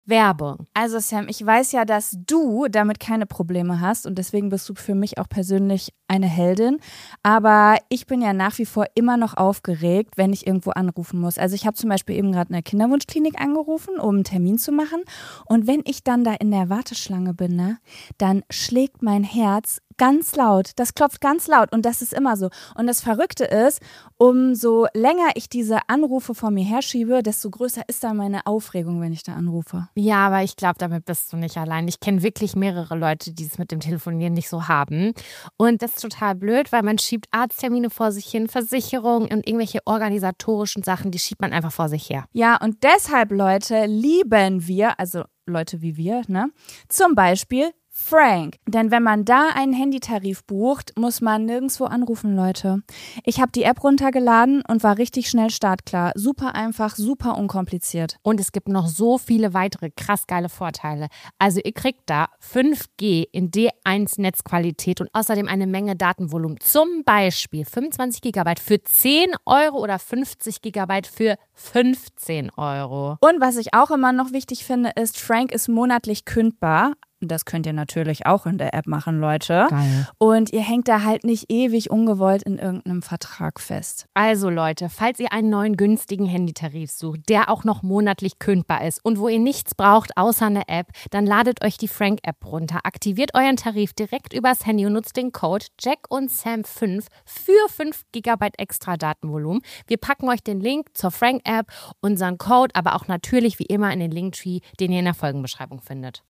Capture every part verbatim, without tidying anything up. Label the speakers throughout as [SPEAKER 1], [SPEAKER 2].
[SPEAKER 1] Werbung.
[SPEAKER 2] Also Sam, ich weiß ja, dass du damit keine Probleme hast und deswegen bist du für mich auch persönlich eine Heldin. Aber ich bin ja nach wie vor immer noch aufgeregt, wenn ich irgendwo anrufen muss. Also ich habe zum Beispiel eben gerade eine Kinderwunschklinik angerufen, um einen Termin zu machen. Und wenn ich dann da in der Warteschlange bin, ne, dann schlägt mein Herz ganz laut. Das klopft ganz laut und das ist immer so. Und das Verrückte ist, umso länger ich diese Anrufe vor mir herschiebe, desto größer ist dann meine Aufregung, wenn ich da anrufe.
[SPEAKER 1] Ja, aber ich glaube, damit bist du nicht allein. Ich kenne wirklich mehrere Leute, die es mit dem Telefonieren nicht so haben. Und das ist total blöd, weil man schiebt Arzttermine vor sich hin, Versicherungen und irgendwelche organisatorischen Sachen, die schiebt man einfach vor sich her.
[SPEAKER 2] Ja, und deshalb, Leute, lieben wir, also Leute wie wir, ne, zum Beispiel Frank. Denn wenn man da einen Handytarif bucht, muss man nirgendwo anrufen, Leute. Ich habe die App runtergeladen und war richtig schnell startklar. Super einfach, super unkompliziert.
[SPEAKER 1] Und es gibt noch so viele weitere krass geile Vorteile. Also ihr kriegt da fünf G in D eins Netzqualität und außerdem eine Menge Datenvolumen. Zum Beispiel fünfundzwanzig Gigabyte für zehn Euro oder fünfzig Gigabyte für fünfzehn Euro.
[SPEAKER 2] Und was ich auch immer noch wichtig finde, ist, Frank ist monatlich kündbar. Das könnt ihr natürlich auch in der App machen, Leute.
[SPEAKER 1] Geil.
[SPEAKER 2] Und ihr hängt da halt nicht ewig ungewollt in irgendeinem Vertrag fest.
[SPEAKER 1] Also Leute, falls ihr einen neuen günstigen Handytarif sucht, der auch noch monatlich kündbar ist und wo ihr nichts braucht außer eine App, dann ladet euch die Frank-App runter, aktiviert euren Tarif direkt übers Handy und nutzt den Code Jack und Sam fünf für fünf Gigabyte extra Datenvolumen. Wir packen euch den Link zur Frank-App, unseren Code, aber auch natürlich wie immer in den Linktree, den ihr in der Folgenbeschreibung findet.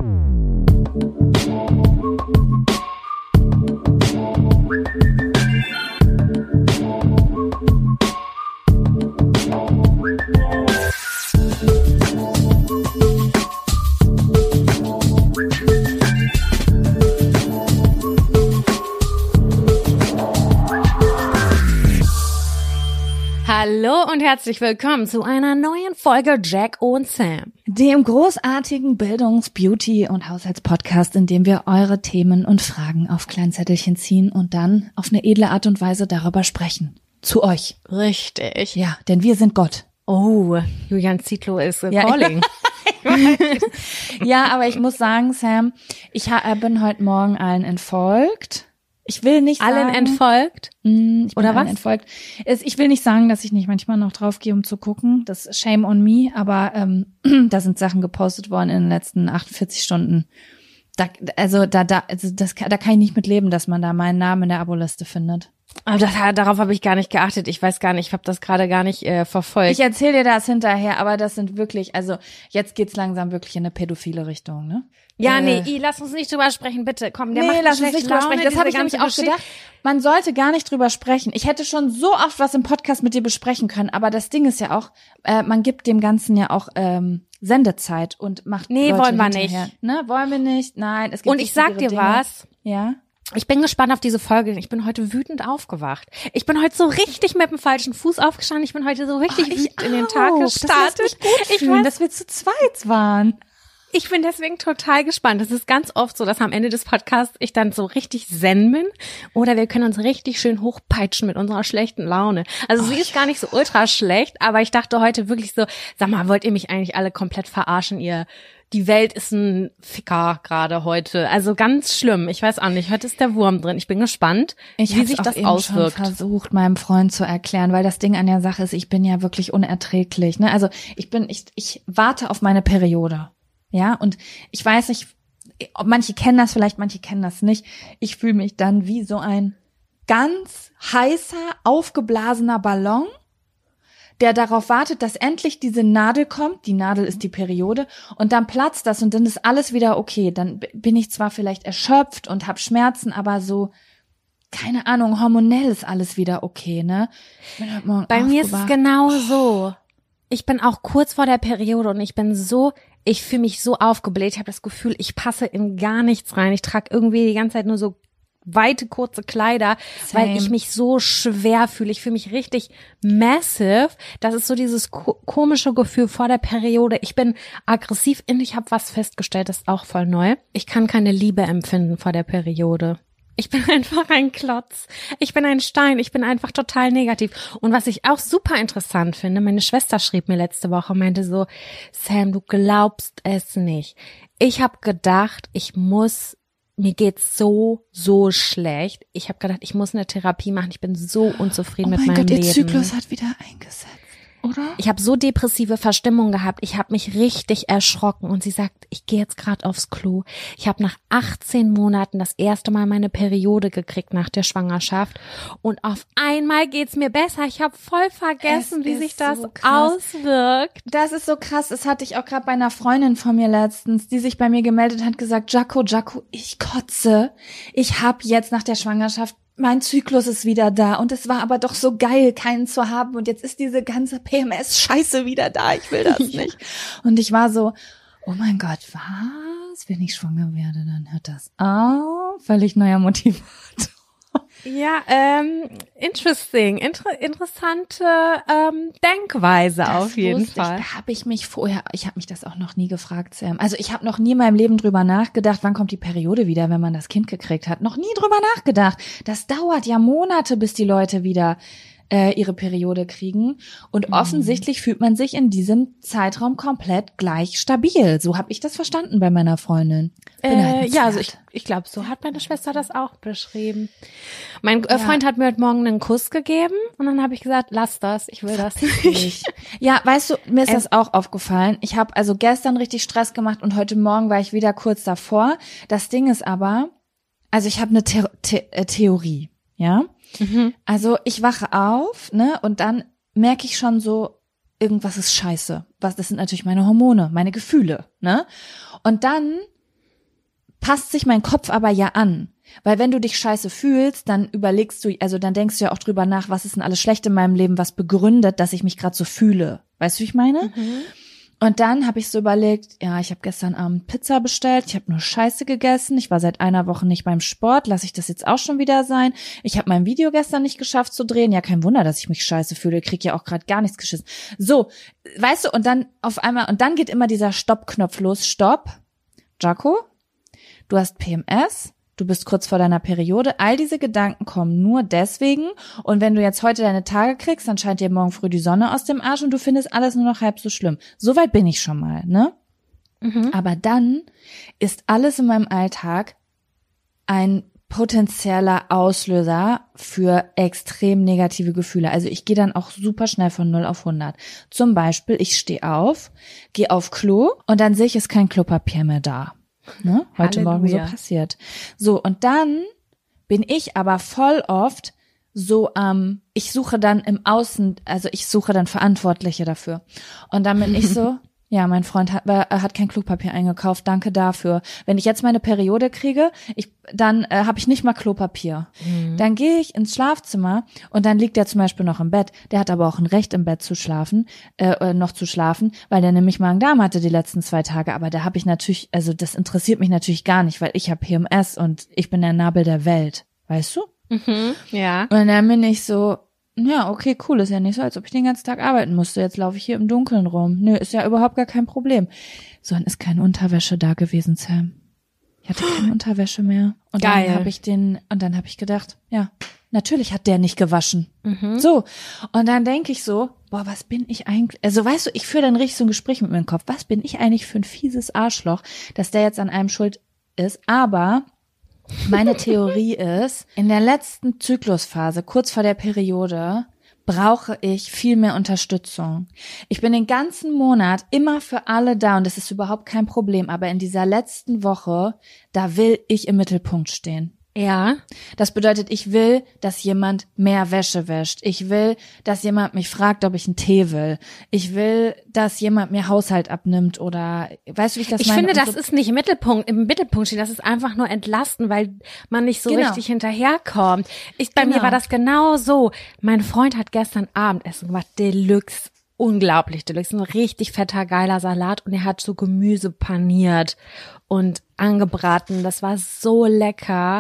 [SPEAKER 1] Hallo und herzlich willkommen zu einer neuen Folge Jack und Sam.
[SPEAKER 2] Dem großartigen Bildungs-, Beauty- und Haushaltspodcast, in dem wir eure Themen und Fragen auf Kleinzettelchen ziehen und dann auf eine edle Art und Weise darüber sprechen. Zu euch.
[SPEAKER 1] Richtig.
[SPEAKER 2] Ja, denn wir sind Gott.
[SPEAKER 1] Oh, Julian Zietlow ist
[SPEAKER 2] ja,
[SPEAKER 1] calling.
[SPEAKER 2] Ja, aber ich muss sagen, Sam, ich ha- bin heute Morgen allen entfolgt. Ich will nicht
[SPEAKER 1] allen
[SPEAKER 2] sagen,
[SPEAKER 1] entfolgt?
[SPEAKER 2] Mh, ich bin
[SPEAKER 1] Oder
[SPEAKER 2] allen
[SPEAKER 1] was?
[SPEAKER 2] entfolgt. Es, ich will nicht sagen, dass ich nicht manchmal noch drauf gehe, um zu gucken. Das ist shame on me, aber ähm, da sind Sachen gepostet worden in den letzten achtundvierzig Stunden. Da, also da, da, also das, da kann ich nicht mit leben, dass man da meinen Namen in der Aboliste findet.
[SPEAKER 1] Aber das, darauf habe ich gar nicht geachtet. Ich weiß gar nicht, ich habe das gerade gar nicht äh, verfolgt.
[SPEAKER 2] Ich erzähle dir das hinterher, aber das sind wirklich, also jetzt geht's langsam wirklich in eine pädophile Richtung, ne?
[SPEAKER 1] Ja,
[SPEAKER 2] äh,
[SPEAKER 1] nee, I, lass uns nicht drüber sprechen, bitte. Komm, der
[SPEAKER 2] nee,
[SPEAKER 1] macht
[SPEAKER 2] lass uns
[SPEAKER 1] schlechte
[SPEAKER 2] nicht drüber
[SPEAKER 1] Laune,
[SPEAKER 2] sprechen. Das habe ich
[SPEAKER 1] diese
[SPEAKER 2] nämlich
[SPEAKER 1] ganze
[SPEAKER 2] auch
[SPEAKER 1] Geschichte.
[SPEAKER 2] gedacht. Man sollte gar nicht drüber sprechen. Ich hätte schon so oft was im Podcast mit dir besprechen können, aber das Ding ist ja auch, äh, man gibt dem Ganzen ja auch ähm, Sendezeit und macht
[SPEAKER 1] Nee,
[SPEAKER 2] Leute
[SPEAKER 1] wollen wir
[SPEAKER 2] hinterher.
[SPEAKER 1] nicht.
[SPEAKER 2] Ne, wollen wir nicht. Nein, es gibt
[SPEAKER 1] Und ich sag dir
[SPEAKER 2] Dinge.
[SPEAKER 1] was.
[SPEAKER 2] Ja.
[SPEAKER 1] Ich bin gespannt auf diese Folge. Ich bin heute wütend aufgewacht. Ich bin heute so richtig mit dem falschen Fuß aufgestanden. Ich bin heute so richtig
[SPEAKER 2] Oh, ich
[SPEAKER 1] wütend in den
[SPEAKER 2] auch.
[SPEAKER 1] Tag
[SPEAKER 2] Das
[SPEAKER 1] gestartet.
[SPEAKER 2] lässt mich gut
[SPEAKER 1] ich
[SPEAKER 2] fühlen,
[SPEAKER 1] weiß,
[SPEAKER 2] dass wir zu zweit waren.
[SPEAKER 1] Ich bin deswegen total gespannt. Es ist ganz oft so, dass am Ende des Podcasts ich dann so richtig zen bin oder wir können uns richtig schön hochpeitschen mit unserer schlechten Laune. Also oh, sie ist ja. gar nicht so ultra schlecht, aber ich dachte heute wirklich so, sag mal, wollt ihr mich eigentlich alle komplett verarschen, ihr? Die Welt ist ein Ficker gerade heute. Also ganz schlimm. Ich weiß auch nicht, heute ist der Wurm drin. Ich bin gespannt,
[SPEAKER 2] ich
[SPEAKER 1] wie sich das
[SPEAKER 2] eben
[SPEAKER 1] auswirkt.
[SPEAKER 2] Ich habe versucht, meinem Freund zu erklären, weil das Ding an der Sache ist, ich bin ja wirklich unerträglich. Ne? Also ich bin, ich, ich warte auf meine Periode. Ja, und ich weiß nicht, manche kennen das vielleicht, manche kennen das nicht. Ich fühle mich dann wie so ein ganz heißer, aufgeblasener Ballon, der darauf wartet, dass endlich diese Nadel kommt. Die Nadel ist die Periode und dann platzt das und dann ist alles wieder okay. Dann bin ich zwar vielleicht erschöpft und habe Schmerzen, aber so, keine Ahnung, hormonell ist alles wieder okay, ne? Ich bin heute Morgen
[SPEAKER 1] Bei mir ist es
[SPEAKER 2] aufgewacht.
[SPEAKER 1] genau so. Ich bin auch kurz vor der Periode und ich bin so, ich fühle mich so aufgebläht. Ich habe das Gefühl, ich passe in gar nichts rein. Ich trage irgendwie die ganze Zeit nur so weite, kurze Kleider,
[SPEAKER 2] Same.
[SPEAKER 1] weil ich mich so schwer fühle. Ich fühle mich richtig massive. Das ist so dieses ko- komische Gefühl vor der Periode. Ich bin aggressiv und ich habe was festgestellt, das ist auch voll neu. Ich kann keine Liebe empfinden vor der Periode. Ich bin einfach ein Klotz. Ich bin ein Stein. Ich bin einfach total negativ. Und was ich auch super interessant finde, meine Schwester schrieb mir letzte Woche und meinte so, Sam, du glaubst es nicht. Ich habe gedacht, ich muss, mir geht's so, so schlecht. Ich habe gedacht, ich muss eine Therapie machen. Ich bin so unzufrieden
[SPEAKER 2] oh
[SPEAKER 1] mit
[SPEAKER 2] mein
[SPEAKER 1] meinem
[SPEAKER 2] Gott,
[SPEAKER 1] Leben.
[SPEAKER 2] Ihr Zyklus hat wieder eingesetzt. Oder?
[SPEAKER 1] Ich habe so depressive Verstimmung gehabt. Ich habe mich richtig erschrocken. Und sie sagt, ich gehe jetzt gerade aufs Klo. Ich habe nach achtzehn Monaten das erste Mal meine Periode gekriegt nach der Schwangerschaft. Und auf einmal geht's mir besser. Ich habe voll vergessen,
[SPEAKER 2] Es
[SPEAKER 1] wie
[SPEAKER 2] ist
[SPEAKER 1] sich das
[SPEAKER 2] so krass.
[SPEAKER 1] auswirkt.
[SPEAKER 2] Das ist so krass. Das hatte ich auch gerade bei einer Freundin von mir letztens, die sich bei mir gemeldet hat, gesagt, Jaco, Jaco, ich kotze. Ich habe jetzt nach der Schwangerschaft, mein Zyklus ist wieder da und es war aber doch so geil, keinen zu haben und jetzt ist diese ganze P M S-Scheiße wieder da, ich will das nicht. Und ich war so, oh mein Gott, was? Wenn ich schwanger werde, dann hört das auf. Völlig neuer Motivator.
[SPEAKER 1] Ja, ähm, interesting, Inter- interessante ähm, Denkweise
[SPEAKER 2] Das
[SPEAKER 1] auf jeden
[SPEAKER 2] wusste
[SPEAKER 1] Fall.
[SPEAKER 2] Ich, da habe ich mich vorher, ich habe mich das auch noch nie gefragt, Sam. Also ich habe noch nie in meinem Leben drüber nachgedacht, wann kommt die Periode wieder, wenn man das Kind gekriegt hat. Noch nie drüber nachgedacht. Das dauert ja Monate, bis die Leute wieder äh, ihre Periode kriegen. Und
[SPEAKER 1] Mhm.
[SPEAKER 2] offensichtlich fühlt man sich in diesem Zeitraum komplett gleich stabil. So habe ich das verstanden bei meiner Freundin. Bin
[SPEAKER 1] Äh,
[SPEAKER 2] halt ein
[SPEAKER 1] ja, also
[SPEAKER 2] Pferd.
[SPEAKER 1] ich, ich glaube, so hat meine Schwester das auch beschrieben. Mein äh,
[SPEAKER 2] Ja.
[SPEAKER 1] Freund hat mir heute Morgen einen Kuss gegeben und dann habe ich gesagt, lass das, ich will das nicht.
[SPEAKER 2] Ich. Ja, weißt du, mir ist
[SPEAKER 1] Ähm,
[SPEAKER 2] das auch aufgefallen. Ich habe also gestern richtig Stress gemacht und heute Morgen war ich wieder kurz davor. Das Ding ist aber, also ich habe eine The The äh, Theorie, ja.
[SPEAKER 1] Mhm.
[SPEAKER 2] Also ich wache auf, ne, und dann merke ich schon so, irgendwas ist scheiße. Was, das sind natürlich meine Hormone, meine Gefühle, ne? Und dann passt sich mein Kopf aber ja an. Weil wenn du dich scheiße fühlst, dann überlegst du, also dann denkst du ja auch drüber nach, was ist denn alles schlecht in meinem Leben, was begründet, dass ich mich gerade so fühle. Weißt du, wie ich meine?
[SPEAKER 1] Mhm.
[SPEAKER 2] Und dann habe ich so überlegt, ja, ich habe gestern Abend Pizza bestellt, ich habe nur Scheiße gegessen, ich war seit einer Woche nicht beim Sport, lasse ich das jetzt auch schon wieder sein? Ich habe mein Video gestern nicht geschafft zu drehen, ja, kein Wunder, dass ich mich scheiße fühle, ich krieg ja auch gerade gar nichts geschissen. So, weißt du, und dann auf einmal, und dann geht immer dieser Stoppknopf los, Stopp, Jaco, du hast P M S, du bist kurz vor deiner Periode, all diese Gedanken kommen nur deswegen und wenn du jetzt heute deine Tage kriegst, dann scheint dir morgen früh die Sonne aus dem Arsch und du findest alles nur noch halb so schlimm. Soweit bin ich schon mal, ne?
[SPEAKER 1] Mhm.
[SPEAKER 2] Aber dann ist alles in meinem Alltag ein potenzieller Auslöser für extrem negative Gefühle. Also ich gehe dann auch super schnell von null auf hundert. Zum Beispiel, ich stehe auf, gehe auf Klo und dann sehe ich, ist kein Klopapier mehr da. Ne? Heute
[SPEAKER 1] Halleluja.
[SPEAKER 2] Morgen so passiert. So, und dann bin ich aber voll oft so, ähm, ich suche dann im Außen, also ich suche dann Verantwortliche dafür. Und dann bin ich so, ja, mein Freund hat, äh, hat kein Klopapier eingekauft, danke dafür. Wenn ich jetzt meine Periode kriege, ich, dann äh, habe ich nicht mal Klopapier.
[SPEAKER 1] Mhm.
[SPEAKER 2] Dann gehe ich ins Schlafzimmer und dann liegt er zum Beispiel noch im Bett. Der hat aber auch ein Recht, im Bett zu schlafen, äh, noch zu schlafen, weil der nämlich Magen-Darm hatte die letzten zwei Tage. Aber da habe ich natürlich, also das interessiert mich natürlich gar nicht, weil ich habe P M S und ich bin der Nabel der Welt, weißt du?
[SPEAKER 1] Mhm. Ja.
[SPEAKER 2] Und dann bin ich so, ja, okay, cool, ist ja nicht so, als ob ich den ganzen Tag arbeiten musste. Jetzt laufe ich hier im Dunkeln rum. Nö, ist ja überhaupt gar kein Problem. So, dann ist keine Unterwäsche da gewesen, Sam. Ich hatte keine Unterwäsche mehr. Und
[SPEAKER 1] Geil.
[SPEAKER 2] dann habe ich den, und dann habe ich gedacht, ja, natürlich hat der nicht gewaschen.
[SPEAKER 1] Mhm.
[SPEAKER 2] So, und dann denke ich so, boah, was bin ich eigentlich, also weißt du, ich führe dann richtig so ein Gespräch mit meinem Kopf. Was bin ich eigentlich für ein fieses Arschloch, dass der jetzt an einem schuld ist? Aber meine Theorie ist, in der letzten Zyklusphase, kurz vor der Periode, brauche ich viel mehr Unterstützung. Ich bin den ganzen Monat immer für alle da und das ist überhaupt kein Problem, aber in dieser letzten Woche, da will ich im Mittelpunkt stehen.
[SPEAKER 1] Ja.
[SPEAKER 2] Das bedeutet, ich will, dass jemand mehr Wäsche wäscht. Ich will, dass jemand mich fragt, ob ich einen Tee will. Ich will, dass jemand mir Haushalt abnimmt oder, weißt du, wie ich das
[SPEAKER 1] Ich
[SPEAKER 2] meine?
[SPEAKER 1] finde,
[SPEAKER 2] Und
[SPEAKER 1] das
[SPEAKER 2] so,
[SPEAKER 1] ist nicht im Mittelpunkt, im Mittelpunkt stehen. Das ist einfach nur entlasten, weil man nicht so
[SPEAKER 2] Genau.
[SPEAKER 1] richtig hinterherkommt. Ich, bei
[SPEAKER 2] Genau.
[SPEAKER 1] mir war das genau so. Mein Freund hat gestern Abendessen gemacht, Deluxe. Unglaublich Deluxe, ein richtig fetter, geiler Salat und er hat so Gemüse paniert und angebraten. Das war so lecker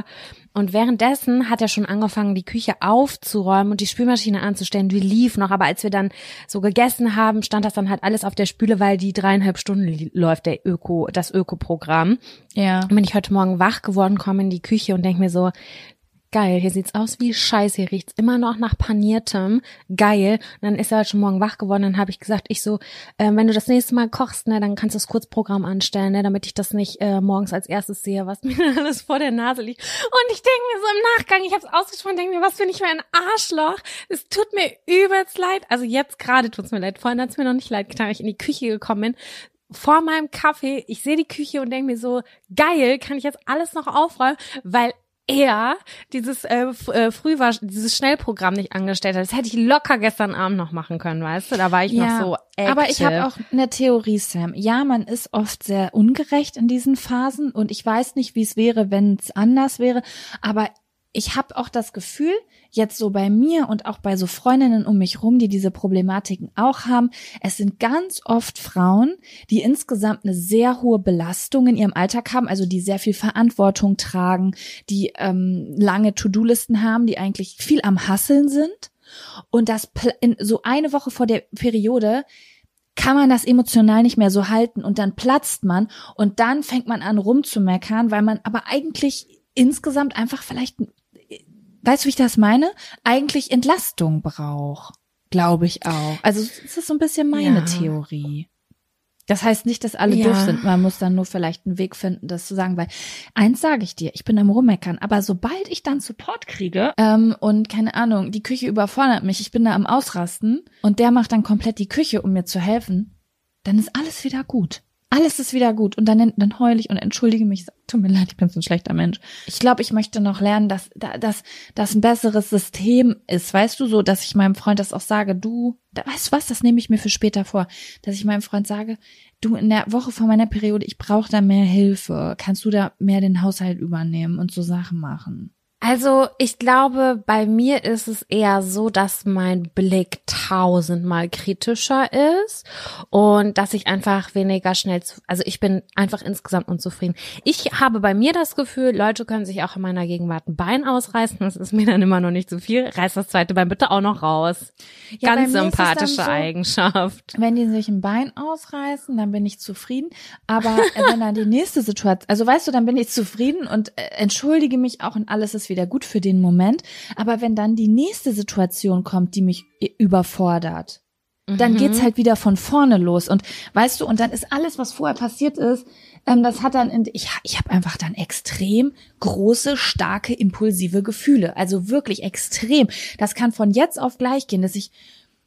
[SPEAKER 1] Und währenddessen hat er schon angefangen, die Küche aufzuräumen und die Spülmaschine anzustellen. Die lief noch, aber als wir dann so gegessen haben, stand das dann halt alles auf der Spüle, weil die dreieinhalb Stunden li- läuft der Öko, das Öko-Programm.
[SPEAKER 2] Ja.
[SPEAKER 1] Und bin ich heute Morgen wach geworden, komme in die Küche und denke mir so, geil, hier sieht's aus wie Scheiße, hier riecht's immer noch nach Paniertem, geil. Und dann ist er halt schon morgen wach geworden, dann habe ich gesagt, ich so, äh, wenn du das nächste Mal kochst, ne, dann kannst du das Kurzprogramm anstellen, ne, damit ich das nicht äh, morgens als erstes sehe, was mir alles vor der Nase liegt. Und ich denke mir so im Nachgang, ich habe es ausgesprochen, denke mir, was bin ich für ein Arschloch. Es tut mir übelst leid. Also jetzt gerade tut's mir leid. Vorhin hat's mir noch nicht leid getan, weil ich in die Küche gekommen bin. Vor meinem Kaffee, ich sehe die Küche und denke mir so, geil, kann ich jetzt alles noch aufräumen, weil er dieses äh, f- äh, Frühwasch, dieses Schnellprogramm nicht angestellt hat. Das hätte ich locker gestern Abend noch machen können, weißt du? Da war ich
[SPEAKER 2] Ja,
[SPEAKER 1] noch so active.
[SPEAKER 2] aber ich habe auch eine Theorie, Sam. Ja, man ist oft sehr ungerecht in diesen Phasen und ich weiß nicht, wie es wäre, wenn es anders wäre, aber ich habe auch das Gefühl, jetzt so bei mir und auch bei so Freundinnen um mich rum, die diese Problematiken auch haben, es sind ganz oft Frauen, die insgesamt eine sehr hohe Belastung in ihrem Alltag haben, also die sehr viel Verantwortung tragen, die ähm, lange To-Do-Listen haben, die eigentlich viel am Hasseln sind. Und das pl- in so eine Woche vor der Periode kann man das emotional nicht mehr so halten und dann platzt man und dann fängt man an rumzumeckern, weil man aber eigentlich insgesamt einfach vielleicht, weißt du, wie ich das meine? Eigentlich Entlastung braucht, glaube ich auch. Also es ist so ein bisschen meine
[SPEAKER 1] Ja.
[SPEAKER 2] Theorie. Das heißt nicht, dass alle
[SPEAKER 1] Ja.
[SPEAKER 2] doof sind. Man muss dann nur vielleicht einen Weg finden, das zu sagen, weil eins sage ich dir, ich bin am Rummeckern, aber sobald ich dann Support kriege ähm, und keine Ahnung, die Küche überfordert mich, ich bin da am Ausrasten und der macht dann komplett die Küche, um mir zu helfen, dann ist alles wieder gut. Alles ist wieder gut und dann, dann heule ich und entschuldige mich. Tut mir leid, ich bin so ein schlechter Mensch. Ich glaube, ich möchte noch lernen, dass dass das ein besseres System ist. Weißt du, so, dass ich meinem Freund das auch sage, du, da, weißt du was, das nehme ich mir für später vor, dass ich meinem Freund sage, du, in der Woche vor meiner Periode, ich brauche da mehr Hilfe. Kannst du da mehr den Haushalt übernehmen und so Sachen machen?
[SPEAKER 1] Also ich glaube, bei mir ist es eher so, dass mein Blick tausendmal kritischer ist und dass ich einfach weniger schnell, zu, also ich bin einfach insgesamt unzufrieden. Ich habe bei mir das Gefühl, Leute können sich auch in meiner Gegenwart ein Bein ausreißen, das ist mir dann immer noch nicht so viel. Reiß das zweite Bein bitte auch noch raus.
[SPEAKER 2] Ja,
[SPEAKER 1] Ganz
[SPEAKER 2] bei mir ist es dann
[SPEAKER 1] sympathische
[SPEAKER 2] so,
[SPEAKER 1] Eigenschaft.
[SPEAKER 2] Wenn die sich ein Bein ausreißen, dann bin ich zufrieden. Aber äh, wenn dann die nächste Situation, also weißt du, dann bin ich zufrieden und äh, entschuldige mich auch und alles ist wieder gut für den Moment. Aber wenn dann die nächste Situation kommt, die mich äh, überfordert, dann
[SPEAKER 1] Mhm.
[SPEAKER 2] geht's halt wieder von vorne los. Und weißt du, und dann ist alles, was vorher passiert ist, ähm, das hat dann, in, ich, ich habe einfach dann extrem große, starke, impulsive Gefühle. Also wirklich extrem. Das kann von jetzt auf gleich gehen, dass ich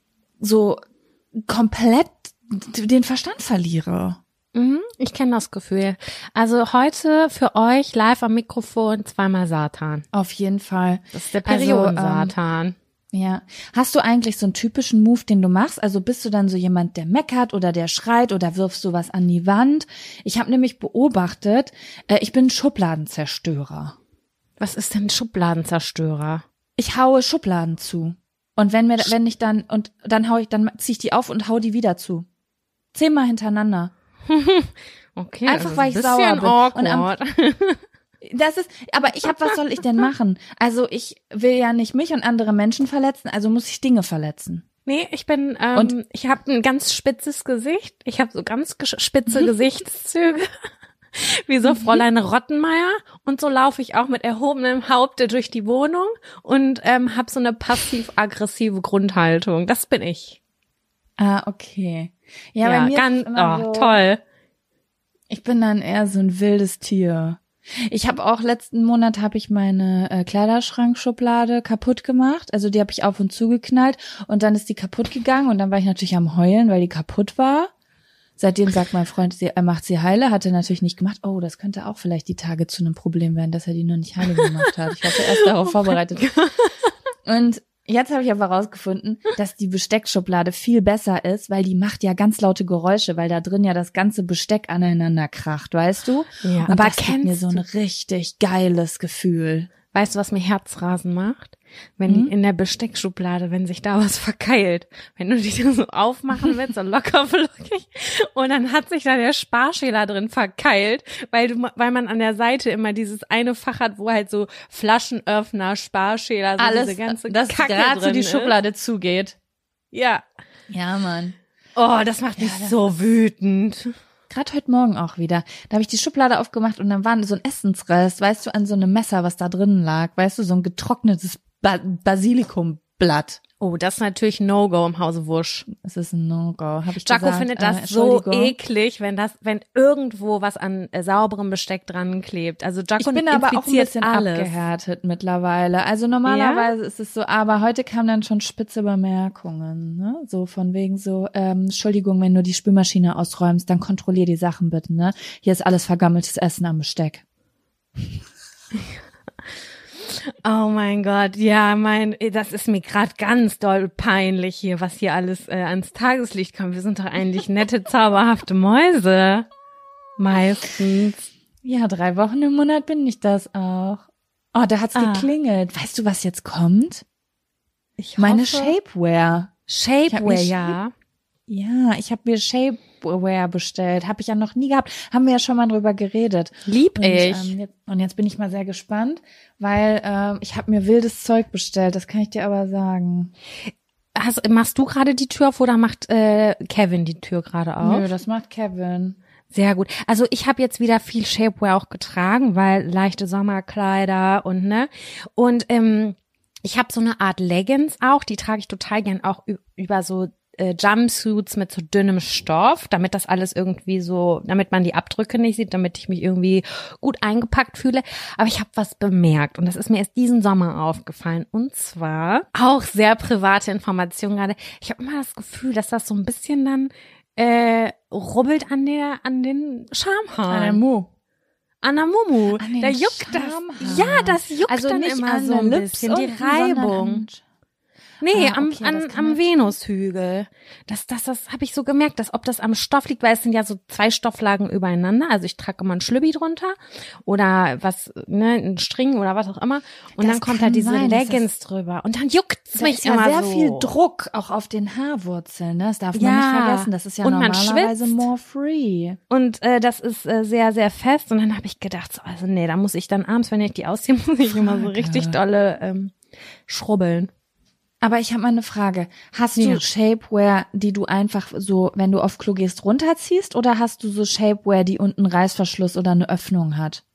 [SPEAKER 2] so komplett den Verstand verliere.
[SPEAKER 1] Mhm, ich kenne das Gefühl. Also heute für euch live am Mikrofon zweimal Satan.
[SPEAKER 2] Auf jeden Fall.
[SPEAKER 1] Das ist der
[SPEAKER 2] Also,
[SPEAKER 1] Perioden-Satan.
[SPEAKER 2] Ja. Hast du eigentlich so einen typischen Move, den du machst? Also bist du dann so jemand, der meckert oder der schreit oder wirfst du was an die Wand? Ich habe nämlich beobachtet, äh, ich bin Schubladenzerstörer.
[SPEAKER 1] Was ist denn Schubladenzerstörer?
[SPEAKER 2] Ich haue Schubladen zu. Und wenn mir, wenn ich dann, und dann hau ich, dann zieh ich die auf und hau die wieder zu. Zehnmal hintereinander.
[SPEAKER 1] Okay,
[SPEAKER 2] Einfach,
[SPEAKER 1] das ist
[SPEAKER 2] weil
[SPEAKER 1] ein
[SPEAKER 2] ich
[SPEAKER 1] bisschen
[SPEAKER 2] sauer bin.
[SPEAKER 1] awkward.
[SPEAKER 2] Und am- Das ist, aber ich hab, was soll ich denn machen? Also ich will ja nicht mich und andere Menschen verletzen, also muss ich Dinge verletzen.
[SPEAKER 1] Nee, ich bin, ähm,
[SPEAKER 2] Und-
[SPEAKER 1] ich habe ein ganz spitzes Gesicht. Ich habe so ganz ges- spitze Gesichtszüge. Wie so Fräulein Rottenmeier. Und so laufe ich auch mit erhobenem Haupte durch die Wohnung und ähm, habe so eine passiv-aggressive Grundhaltung. Das bin ich.
[SPEAKER 2] Ah, okay. Ja, bei mir
[SPEAKER 1] ganz,
[SPEAKER 2] ist es immer
[SPEAKER 1] oh,
[SPEAKER 2] so,
[SPEAKER 1] toll.
[SPEAKER 2] ich bin dann eher so ein wildes Tier. Ich habe auch letzten Monat habe ich meine äh, Kleiderschrankschublade kaputt gemacht. Also die habe ich auf und zu geknallt und dann ist die kaputt gegangen und dann war ich natürlich am Heulen, weil die kaputt war. Seitdem sagt mein Freund, sie, er macht sie heile, hat er natürlich nicht gemacht. Oh, das könnte auch vielleicht die Tage zu einem Problem werden, dass er die nur nicht heile gemacht hat. Ich war zuerst darauf vorbereitet. Und jetzt habe ich aber rausgefunden, dass die Besteckschublade viel besser ist, weil die macht ja ganz laute Geräusche, weil da drin ja das ganze Besteck aneinander kracht, weißt du?
[SPEAKER 1] Ja,
[SPEAKER 2] Und
[SPEAKER 1] aber
[SPEAKER 2] das gibt mir
[SPEAKER 1] kennst
[SPEAKER 2] so ein
[SPEAKER 1] du-
[SPEAKER 2] richtig geiles Gefühl.
[SPEAKER 1] Weißt du, was mir Herzrasen macht? Wenn
[SPEAKER 2] Mhm.
[SPEAKER 1] die in der Besteckschublade, wenn sich da was verkeilt. Wenn du die so aufmachen willst, so locker flockig. Und dann hat sich da der Sparschäler drin verkeilt, weil du, weil man an der Seite immer dieses eine Fach hat, wo halt so Flaschenöffner, Sparschäler, so
[SPEAKER 2] Alles,
[SPEAKER 1] diese ganze
[SPEAKER 2] dass
[SPEAKER 1] Kacke
[SPEAKER 2] gerade so
[SPEAKER 1] drin
[SPEAKER 2] die
[SPEAKER 1] ist.
[SPEAKER 2] Schublade zugeht.
[SPEAKER 1] Ja.
[SPEAKER 2] Ja, Mann.
[SPEAKER 1] Oh, das macht mich
[SPEAKER 2] das
[SPEAKER 1] so wütend.
[SPEAKER 2] Gerade heute Morgen auch wieder. Da habe ich die Schublade aufgemacht und dann war so ein Essensrest, weißt du, an so einem Messer, was da drinnen lag. Weißt du, so ein getrocknetes ba- Basilikumblatt.
[SPEAKER 1] Oh, das ist natürlich No-Go im Hause Wusch.
[SPEAKER 2] Das ist ein No-Go, habe ich
[SPEAKER 1] Jaco
[SPEAKER 2] gesagt.
[SPEAKER 1] findet
[SPEAKER 2] Äh,
[SPEAKER 1] das so
[SPEAKER 2] Entschuldigung.
[SPEAKER 1] eklig, wenn das, wenn irgendwo was an äh, sauberem Besteck dran klebt. Also Jaco
[SPEAKER 2] Ich bin aber auch ein
[SPEAKER 1] infiziert
[SPEAKER 2] bisschen
[SPEAKER 1] alles.
[SPEAKER 2] abgehärtet mittlerweile. Also normalerweise ist es so, aber heute kamen dann schon spitze Bemerkungen, ne? So von wegen so, ähm, Entschuldigung, wenn du die Spülmaschine ausräumst, dann kontrollier die Sachen bitte, ne? Hier ist alles vergammeltes Essen am Besteck.
[SPEAKER 1] Oh mein Gott, ja, mein, das ist mir gerade ganz doll peinlich hier, was hier alles äh, ans Tageslicht kommt. Wir sind doch eigentlich nette, zauberhafte Mäuse. Meistens.
[SPEAKER 2] Ja, drei Wochen im Monat bin ich das auch. Oh, da hat's
[SPEAKER 1] Ah.
[SPEAKER 2] geklingelt. Weißt du, was jetzt kommt?
[SPEAKER 1] Ich
[SPEAKER 2] Meine
[SPEAKER 1] hoffe-
[SPEAKER 2] Shapewear. Ich hab
[SPEAKER 1] Shapewear,
[SPEAKER 2] mir
[SPEAKER 1] ja.
[SPEAKER 2] Ja, ich habe mir Shapewear bestellt. Habe ich ja noch nie gehabt. Haben wir ja schon mal drüber geredet.
[SPEAKER 1] Lieb
[SPEAKER 2] Und,
[SPEAKER 1] ich.
[SPEAKER 2] ähm, jetzt, und jetzt bin ich mal sehr gespannt, weil ähm, ich habe mir wildes Zeug bestellt. Das kann ich dir aber sagen.
[SPEAKER 1] Hast, machst du gerade die Tür auf oder macht äh, Kevin die Tür gerade auf?
[SPEAKER 2] Nö, das macht Kevin.
[SPEAKER 1] Sehr gut. Also ich habe jetzt wieder viel Shapewear auch getragen, weil leichte Sommerkleider und ne. Und ähm, ich habe so eine Art Leggings auch, die trage ich total gern auch ü- über so äh, Jumpsuits mit so dünnem Stoff, damit das alles irgendwie so, damit man die Abdrücke nicht sieht, damit ich mich irgendwie gut eingepackt fühle. Aber ich habe was bemerkt und das ist mir erst diesen Sommer aufgefallen. Und zwar auch sehr private Information gerade. Ich habe immer das Gefühl, dass das so ein bisschen dann äh, rubbelt an der an den Schamhaaren.
[SPEAKER 2] Mu.
[SPEAKER 1] An der Mumu.
[SPEAKER 2] An den
[SPEAKER 1] Da juckt das.
[SPEAKER 2] Schamhaaren.
[SPEAKER 1] Ja, das juckt
[SPEAKER 2] Also
[SPEAKER 1] dann
[SPEAKER 2] nicht
[SPEAKER 1] immer
[SPEAKER 2] an
[SPEAKER 1] so
[SPEAKER 2] der
[SPEAKER 1] ein
[SPEAKER 2] Lips
[SPEAKER 1] bisschen. Die
[SPEAKER 2] unten, sondern
[SPEAKER 1] Reibung.
[SPEAKER 2] an-
[SPEAKER 1] Nee,
[SPEAKER 2] Ah,
[SPEAKER 1] am,
[SPEAKER 2] okay,
[SPEAKER 1] an,
[SPEAKER 2] das kann
[SPEAKER 1] am
[SPEAKER 2] natürlich-
[SPEAKER 1] Venushügel. Das, das, das habe ich so gemerkt, dass ob das am Stoff liegt, weil es sind ja so zwei Stofflagen übereinander. Also ich trage immer einen Schlübbi drunter oder was, ne, ein String oder was auch immer. Und
[SPEAKER 2] Das
[SPEAKER 1] dann kommt
[SPEAKER 2] kann
[SPEAKER 1] halt diese
[SPEAKER 2] sein, dass
[SPEAKER 1] Leggings drüber. Und dann juckt's
[SPEAKER 2] Da
[SPEAKER 1] mich
[SPEAKER 2] ist ja
[SPEAKER 1] immer
[SPEAKER 2] sehr
[SPEAKER 1] so.
[SPEAKER 2] viel Druck auch auf den Haarwurzeln, ne? Das darf man
[SPEAKER 1] Ja.
[SPEAKER 2] nicht vergessen. Das ist ja
[SPEAKER 1] Und man
[SPEAKER 2] normalerweise
[SPEAKER 1] schwitzt.
[SPEAKER 2] more free.
[SPEAKER 1] Und äh, das ist äh, sehr, sehr fest. Und dann habe ich gedacht, so, also nee, da muss ich dann abends, wenn ich die ausziehe, muss ich immer so
[SPEAKER 2] Frage.
[SPEAKER 1] richtig dolle ähm, schrubbeln.
[SPEAKER 2] Aber ich habe mal eine Frage. Hast
[SPEAKER 1] Ja.
[SPEAKER 2] du Shapewear, die du einfach so, wenn du auf Klo gehst, runterziehst? Oder hast du so Shapewear, die unten Reißverschluss oder eine Öffnung hat?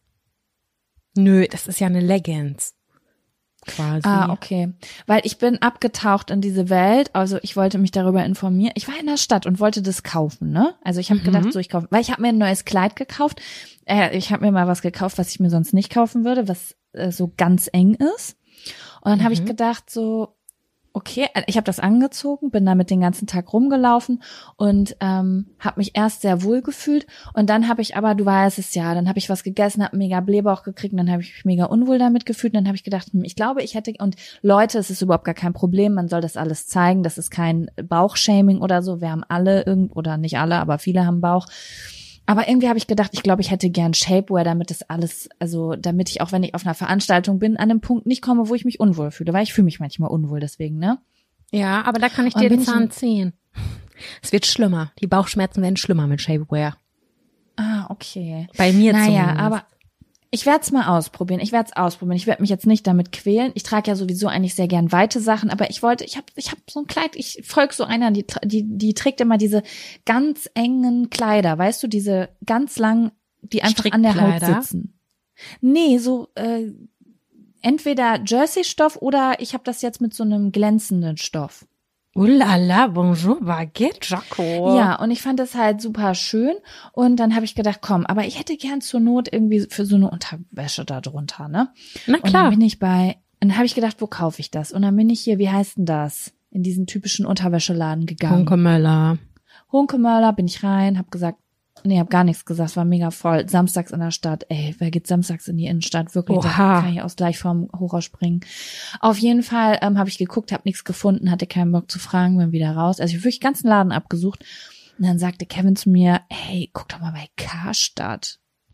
[SPEAKER 1] Nö, das ist ja eine Leggings. Quasi.
[SPEAKER 2] Ah, okay. Weil ich bin abgetaucht in diese Welt, also ich wollte mich darüber informieren. Ich war in der Stadt und wollte das kaufen, ne? Also ich habe
[SPEAKER 1] Mhm.
[SPEAKER 2] gedacht, so ich kaufe, weil ich habe mir ein neues Kleid gekauft. Äh, ich habe mir mal was gekauft, was ich mir sonst nicht kaufen würde, was äh, so ganz eng ist. Und dann habe ich
[SPEAKER 1] Mhm.
[SPEAKER 2] gedacht, so okay, ich habe das angezogen, bin damit den ganzen Tag rumgelaufen und ähm, habe mich erst sehr wohl gefühlt und dann habe ich aber, du weißt es ja, dann habe ich was gegessen, habe mega Blähbauch gekriegt und dann habe ich mich mega unwohl damit gefühlt und dann habe ich gedacht, hm, ich glaube, ich hätte, und Leute, es ist überhaupt gar kein Problem, man soll das alles zeigen, das ist kein Bauchshaming oder so, wir haben alle irgend, oder nicht alle, aber viele haben Bauch. Aber irgendwie habe ich gedacht, ich glaube, ich hätte gern Shapewear, damit das alles, also damit ich auch, wenn ich auf einer Veranstaltung bin, an einem Punkt nicht komme, wo ich mich unwohl fühle, weil ich fühle mich manchmal unwohl deswegen, ne?
[SPEAKER 1] Ja, aber da kann ich
[SPEAKER 2] Und
[SPEAKER 1] dir
[SPEAKER 2] bin
[SPEAKER 1] den
[SPEAKER 2] ich
[SPEAKER 1] Zahn
[SPEAKER 2] in-
[SPEAKER 1] ziehen. Es wird schlimmer. Die Bauchschmerzen werden schlimmer mit Shapewear.
[SPEAKER 2] Ah, okay.
[SPEAKER 1] Bei mir
[SPEAKER 2] Naja,
[SPEAKER 1] zumindest.
[SPEAKER 2] aber ich werde es mal ausprobieren. Ich werde es ausprobieren. Ich werde mich jetzt nicht damit quälen. Ich trage ja sowieso eigentlich sehr gern weite Sachen, aber ich wollte, ich habe ich hab so ein Kleid, ich folge so einer, die, tra- die, die trägt immer diese ganz engen Kleider, weißt du, diese ganz lang, die einfach an der Haut
[SPEAKER 1] Strickkleider?
[SPEAKER 2] sitzen. Nee, so äh, entweder Jersey-Stoff oder ich habe das jetzt mit so einem glänzenden Stoff.
[SPEAKER 1] Oh la la, bonjour, baguette, Jaco.
[SPEAKER 2] Ja, und ich fand das halt super schön. Und dann habe ich gedacht, komm, aber ich hätte gern zur Not irgendwie für so eine Unterwäsche da drunter, ne?
[SPEAKER 1] Na
[SPEAKER 2] Und dann
[SPEAKER 1] klar.
[SPEAKER 2] bin ich bei, und dann habe ich gedacht, wo kaufe ich das? Und dann bin ich hier, wie heißt denn das? In diesen typischen Unterwäscheladen gegangen.
[SPEAKER 1] Honke Möller.
[SPEAKER 2] Hunkemöller, bin ich rein, hab gesagt, nee, hab gar nichts gesagt, war mega voll. Samstags in der Stadt, ey, wer geht samstags in die Innenstadt? Wirklich, da
[SPEAKER 1] Oha.
[SPEAKER 2] kann ich aus gleich vorm Hochhaus springen. Auf jeden Fall ähm, habe ich geguckt, hab nichts gefunden, hatte keinen Bock zu fragen, bin wieder raus. Also ich habe wirklich den ganzen Laden abgesucht. Und dann sagte Kevin zu mir, hey, guck doch mal bei Karstadt.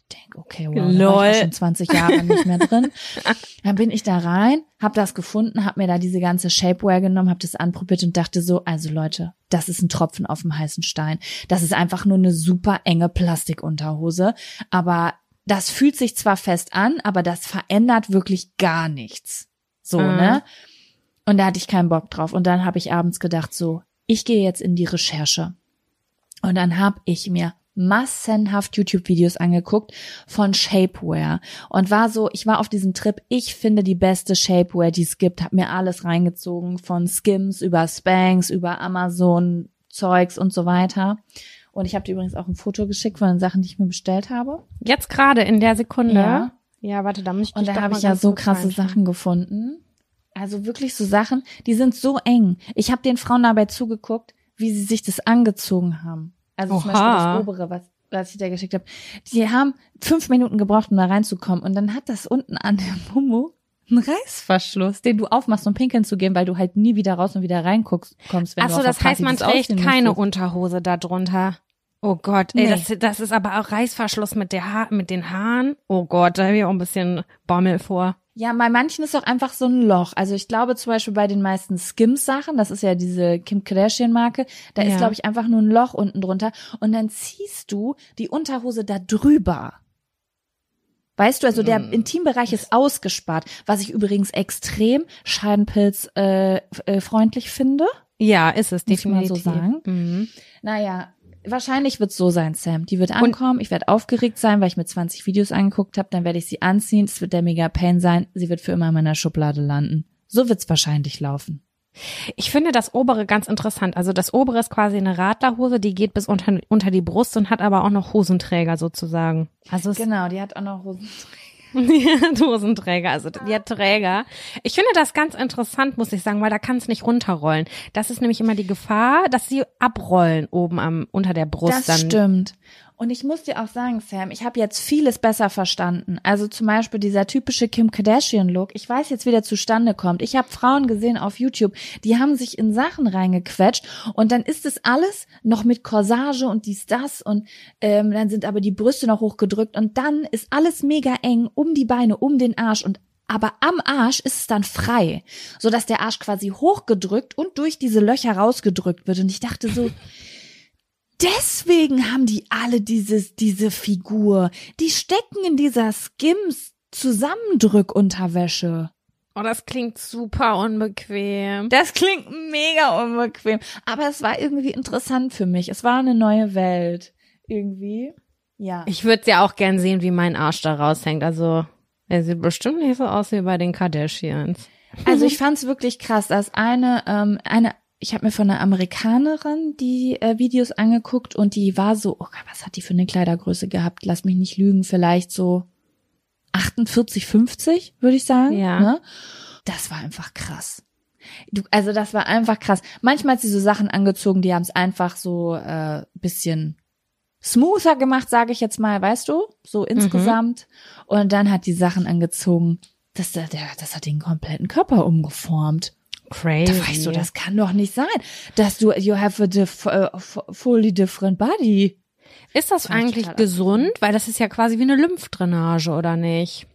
[SPEAKER 2] denke, okay, wow, da war ich auch schon zwanzig Jahre nicht mehr drin. Dann bin ich da rein, hab das gefunden, hab mir da diese ganze Shapewear genommen, hab das anprobiert und dachte so, also Leute, das ist ein Tropfen auf dem heißen Stein. Das ist einfach nur eine super enge Plastikunterhose, aber das fühlt sich zwar fest an, aber das verändert wirklich gar nichts. So, mhm. ne? Und da hatte ich keinen Bock drauf. Und dann habe ich abends gedacht so, ich gehe jetzt in die Recherche. Und dann habe ich mir massenhaft YouTube-Videos angeguckt von Shapewear und war so, ich war auf diesem Trip, ich finde die beste Shapewear, die es gibt, habe mir alles reingezogen, von Skims über Spanx, über Amazon Zeugs und so weiter. Und ich habe dir übrigens auch ein Foto geschickt von den Sachen, die ich mir bestellt habe.
[SPEAKER 1] Jetzt gerade in der Sekunde?
[SPEAKER 2] Ja.
[SPEAKER 1] Ja, warte, da muss ich dich
[SPEAKER 2] Und da
[SPEAKER 1] doch
[SPEAKER 2] habe
[SPEAKER 1] mal
[SPEAKER 2] ich ja
[SPEAKER 1] ganz
[SPEAKER 2] so
[SPEAKER 1] kurz
[SPEAKER 2] krasse
[SPEAKER 1] reinschauen.
[SPEAKER 2] Sachen gefunden. Also wirklich so Sachen, die sind so eng. Ich habe den Frauen dabei zugeguckt, wie sie sich das angezogen haben. Also zum
[SPEAKER 1] Oha.
[SPEAKER 2] Beispiel das obere, was, was ich dir geschickt habe. Die haben fünf Minuten gebraucht, um da reinzukommen. Und dann hat das unten an der Mumu einen Reißverschluss, den du aufmachst, um pinkeln zu gehen, weil du halt nie wieder raus und wieder reinguckst, kommst, wenn
[SPEAKER 1] Ach
[SPEAKER 2] du
[SPEAKER 1] so,
[SPEAKER 2] auf
[SPEAKER 1] das
[SPEAKER 2] der
[SPEAKER 1] heißt,
[SPEAKER 2] Party
[SPEAKER 1] man
[SPEAKER 2] das
[SPEAKER 1] trägt
[SPEAKER 2] aussehen
[SPEAKER 1] keine
[SPEAKER 2] möchtest.
[SPEAKER 1] Unterhose da drunter. Oh Gott, ey,
[SPEAKER 2] Nee.
[SPEAKER 1] das, das ist aber auch Reißverschluss mit der ha- mit den Haaren. Oh Gott, da habe ich auch ein bisschen Bammel vor.
[SPEAKER 2] Ja, bei manchen ist auch einfach so ein Loch. Also ich glaube zum Beispiel bei den meisten Skims-Sachen, das ist ja diese Kim Kardashian-Marke, da
[SPEAKER 1] Ja.
[SPEAKER 2] ist, glaube ich, einfach nur ein Loch unten drunter und dann ziehst du die Unterhose da drüber. Weißt du, also der
[SPEAKER 1] Mm.
[SPEAKER 2] Intimbereich ist ausgespart, was ich übrigens extrem Scheidenpilz äh, äh, freundlich finde.
[SPEAKER 1] Ja, ist es
[SPEAKER 2] Muss ich mal
[SPEAKER 1] definitiv.
[SPEAKER 2] so sagen.
[SPEAKER 1] Mhm.
[SPEAKER 2] Naja, wahrscheinlich wird's so sein, Sam. Die wird ankommen, ich werde aufgeregt sein, weil ich mir zwanzig Videos angeguckt habe, dann werde ich sie anziehen, es wird der Mega-Pain sein, sie wird für immer in meiner Schublade landen. So wird's wahrscheinlich laufen.
[SPEAKER 1] Ich finde das obere ganz interessant. Also das obere ist quasi eine Radlerhose, die geht bis unter, unter die Brust und hat aber auch noch Hosenträger sozusagen. Also es
[SPEAKER 2] Genau, die hat auch noch Hosen.
[SPEAKER 1] Die hat Hosenträger, also die hat Träger. Ich finde das ganz interessant, muss ich sagen, weil da kann es nicht runterrollen. Das ist nämlich immer die Gefahr, dass sie abrollen oben am unter der Brust.
[SPEAKER 2] Das
[SPEAKER 1] dann.
[SPEAKER 2] stimmt. Und ich muss dir auch sagen, Sam, ich habe jetzt vieles besser verstanden. Also zum Beispiel dieser typische Kim Kardashian-Look. Ich weiß jetzt, wie der zustande kommt. Ich habe Frauen gesehen auf YouTube, die haben sich in Sachen reingequetscht und dann ist es alles noch mit Corsage und dies, das und ähm, dann sind aber die Brüste noch hochgedrückt und dann ist alles mega eng um die Beine, um den Arsch und aber am Arsch ist es dann frei, so dass der Arsch quasi hochgedrückt und durch diese Löcher rausgedrückt wird. Und ich dachte so, deswegen haben die alle dieses, diese Figur. Die stecken in dieser Skims Zusammendrückunterwäsche.
[SPEAKER 1] Oh, das klingt super unbequem.
[SPEAKER 2] Das klingt mega unbequem. Aber es war irgendwie interessant für mich. Es war eine neue Welt. Irgendwie. Ja.
[SPEAKER 1] Ich würde ja auch gern sehen, wie mein Arsch da raushängt. Also, er sieht bestimmt nicht so aus wie bei den Kardashians.
[SPEAKER 2] Also ich fand's wirklich krass, dass eine, ähm, eine, ich habe mir von einer Amerikanerin die äh, Videos angeguckt und die war so, oh Gott, was hat die für eine Kleidergröße gehabt? Lass mich nicht lügen, vielleicht so achtundvierzig, fünfzig, würde ich sagen.
[SPEAKER 1] Ja.
[SPEAKER 2] Ne? Das war einfach krass. Du, also das war einfach krass. Manchmal hat sie so Sachen angezogen, die haben es einfach so äh, bisschen smoother gemacht, sage ich jetzt mal, weißt du, so insgesamt. Mhm. Und dann hat die Sachen angezogen, das, der, das hat den kompletten Körper umgeformt.
[SPEAKER 1] Crazy.
[SPEAKER 2] Da weißt du, das kann doch nicht sein, dass du, you have a diff, uh, fully different body.
[SPEAKER 1] Ist das eigentlich gesund? Weil das ist ja quasi wie eine Lymphdrainage, oder nicht?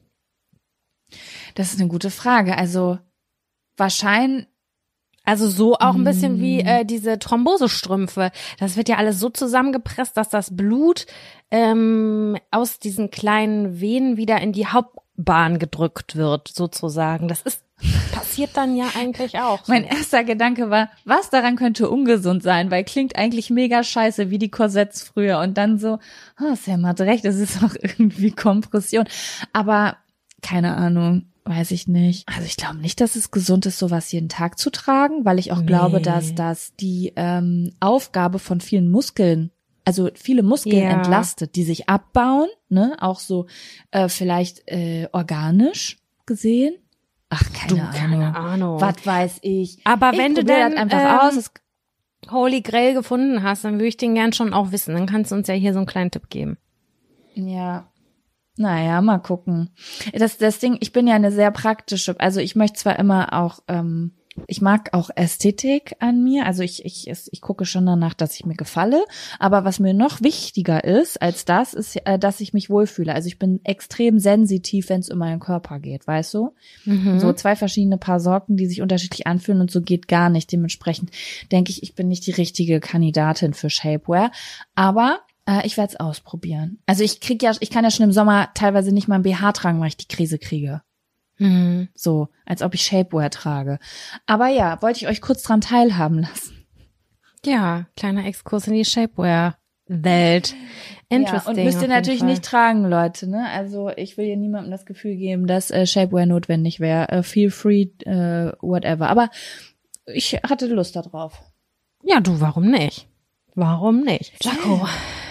[SPEAKER 2] Das ist eine gute Frage. Also wahrscheinlich.
[SPEAKER 1] Also so auch ein bisschen wie äh, diese Thrombosestrümpfe. Das wird ja alles so zusammengepresst, dass das Blut ähm, aus diesen kleinen Venen wieder in die Hauptbahn gedrückt wird, sozusagen. Das ist passiert dann ja eigentlich auch.
[SPEAKER 2] Mein erster Gedanke war, was daran könnte ungesund sein, weil klingt eigentlich mega scheiße, wie die Korsetts früher. Und dann so, oh, Sam hat recht, das ist auch irgendwie Kompression. Aber keine Ahnung. Weiß ich nicht. Also ich glaube nicht, dass es gesund ist, sowas jeden Tag zu tragen, weil ich auch nee. glaube, dass das die ähm, Aufgabe von vielen Muskeln, also viele Muskeln ja. entlastet, die sich abbauen, ne, auch so äh, vielleicht äh, organisch gesehen. Ach, keine,
[SPEAKER 1] du,
[SPEAKER 2] Ahnung.
[SPEAKER 1] keine Ahnung.
[SPEAKER 2] Was weiß ich.
[SPEAKER 1] Aber
[SPEAKER 2] ich
[SPEAKER 1] wenn du dann
[SPEAKER 2] einfach
[SPEAKER 1] ähm,
[SPEAKER 2] aus. Es
[SPEAKER 1] Holy Grail gefunden hast, dann würde ich den gern schon auch wissen. Dann kannst du uns ja hier so einen kleinen Tipp geben.
[SPEAKER 2] Ja. Naja, mal gucken. Das, das Ding, ich bin ja eine sehr praktische, also ich möchte zwar immer auch ähm, Ich mag auch Ästhetik an mir, also ich, ich, ich gucke schon danach, dass ich mir gefalle, aber was mir noch wichtiger ist als das, ist, dass ich mich wohlfühle. Also ich bin extrem sensitiv, wenn es um meinen Körper geht, weißt du? Mhm. So zwei verschiedene Paar Socken, die sich unterschiedlich anfühlen und so geht gar nicht. Dementsprechend denke ich, ich bin nicht die richtige Kandidatin für Shapewear, aber äh, ich werde es ausprobieren. Also ich krieg ja, ich kann ja schon im Sommer teilweise nicht mal ein B H tragen, weil ich die Krise kriege. Mhm. So, als ob ich Shapewear trage. Aber ja, wollte ich euch kurz dran teilhaben lassen.
[SPEAKER 1] Ja, kleiner Exkurs in die Shapewear-Welt. Interesting.
[SPEAKER 2] Ja, und müsst ihr natürlich nicht tragen, Leute, ne? Also ich will hier niemandem das Gefühl geben, dass äh, Shapewear notwendig wäre. Äh, feel free, äh, whatever. Aber ich hatte Lust darauf.
[SPEAKER 1] Ja, du, warum nicht? Warum nicht?
[SPEAKER 2] Jaco.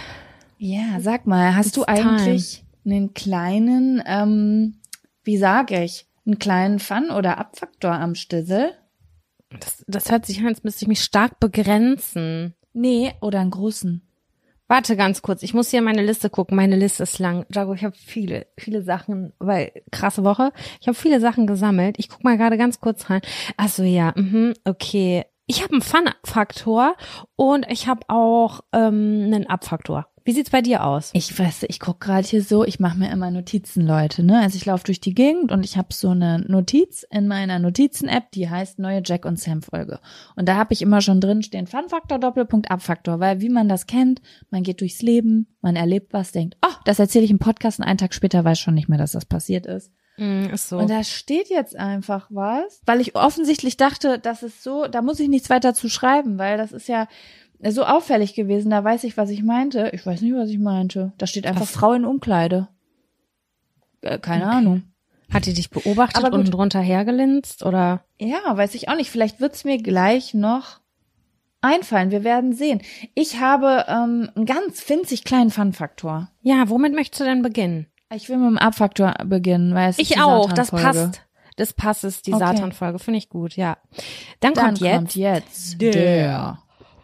[SPEAKER 2] Ja, sag mal, hast
[SPEAKER 1] It's
[SPEAKER 2] du eigentlich time. einen kleinen, ähm, wie sage ich, einen kleinen Fun- oder Abfaktor am Stissel?
[SPEAKER 1] Das, das hört sich an, als müsste ich mich stark begrenzen.
[SPEAKER 2] Nee, oder einen großen.
[SPEAKER 1] Warte ganz kurz, ich muss hier meine Liste gucken. Meine Liste ist lang. Jago, ich habe viele, viele Sachen, weil krasse Woche. Ich habe viele Sachen gesammelt. Ich guck mal gerade ganz kurz rein. Ach so, ja, mhm, okay. Ich habe einen Fun-Faktor und ich habe auch ähm, einen Abfaktor. Wie sieht's bei dir aus?
[SPEAKER 2] Ich weiß, ich guck gerade hier so, ich mache mir immer Notizen, Leute, ne? Also ich laufe durch die Gegend und ich habe so eine Notiz in meiner Notizen-App, die heißt neue Jack und Sam Folge. Und da habe ich immer schon drin stehen Fun-Faktor, Doppelpunkt, Abfaktor, weil wie man das kennt, man geht durchs Leben, man erlebt was, denkt, oh, das erzähle ich im Podcast und einen Tag später weiß schon nicht mehr, dass das passiert ist.
[SPEAKER 1] Mm, ist so.
[SPEAKER 2] Und da steht jetzt einfach was, weil ich offensichtlich dachte, das ist so, da muss ich nichts weiter zu schreiben, weil das ist ja so auffällig gewesen, da weiß ich, was ich meinte. Ich weiß nicht, was ich meinte. Da steht einfach was? Frau in Umkleide. Äh, keine okay. Ahnung.
[SPEAKER 1] Hat die dich beobachtet und drunter hergelinst, oder?
[SPEAKER 2] Ja, weiß ich auch nicht. Vielleicht wird's mir gleich noch einfallen. Wir werden sehen. Ich habe ähm, einen ganz winzig kleinen Fun-Faktor.
[SPEAKER 1] Ja, womit möchtest du denn beginnen?
[SPEAKER 2] Ich will mit dem Abfaktor beginnen, weil es
[SPEAKER 1] ich
[SPEAKER 2] ist die
[SPEAKER 1] auch, das passt. Das passt, ist die okay. Satan-Folge, finde ich gut, ja. Dann, Dann kommt jetzt,
[SPEAKER 2] kommt jetzt
[SPEAKER 1] der,
[SPEAKER 2] der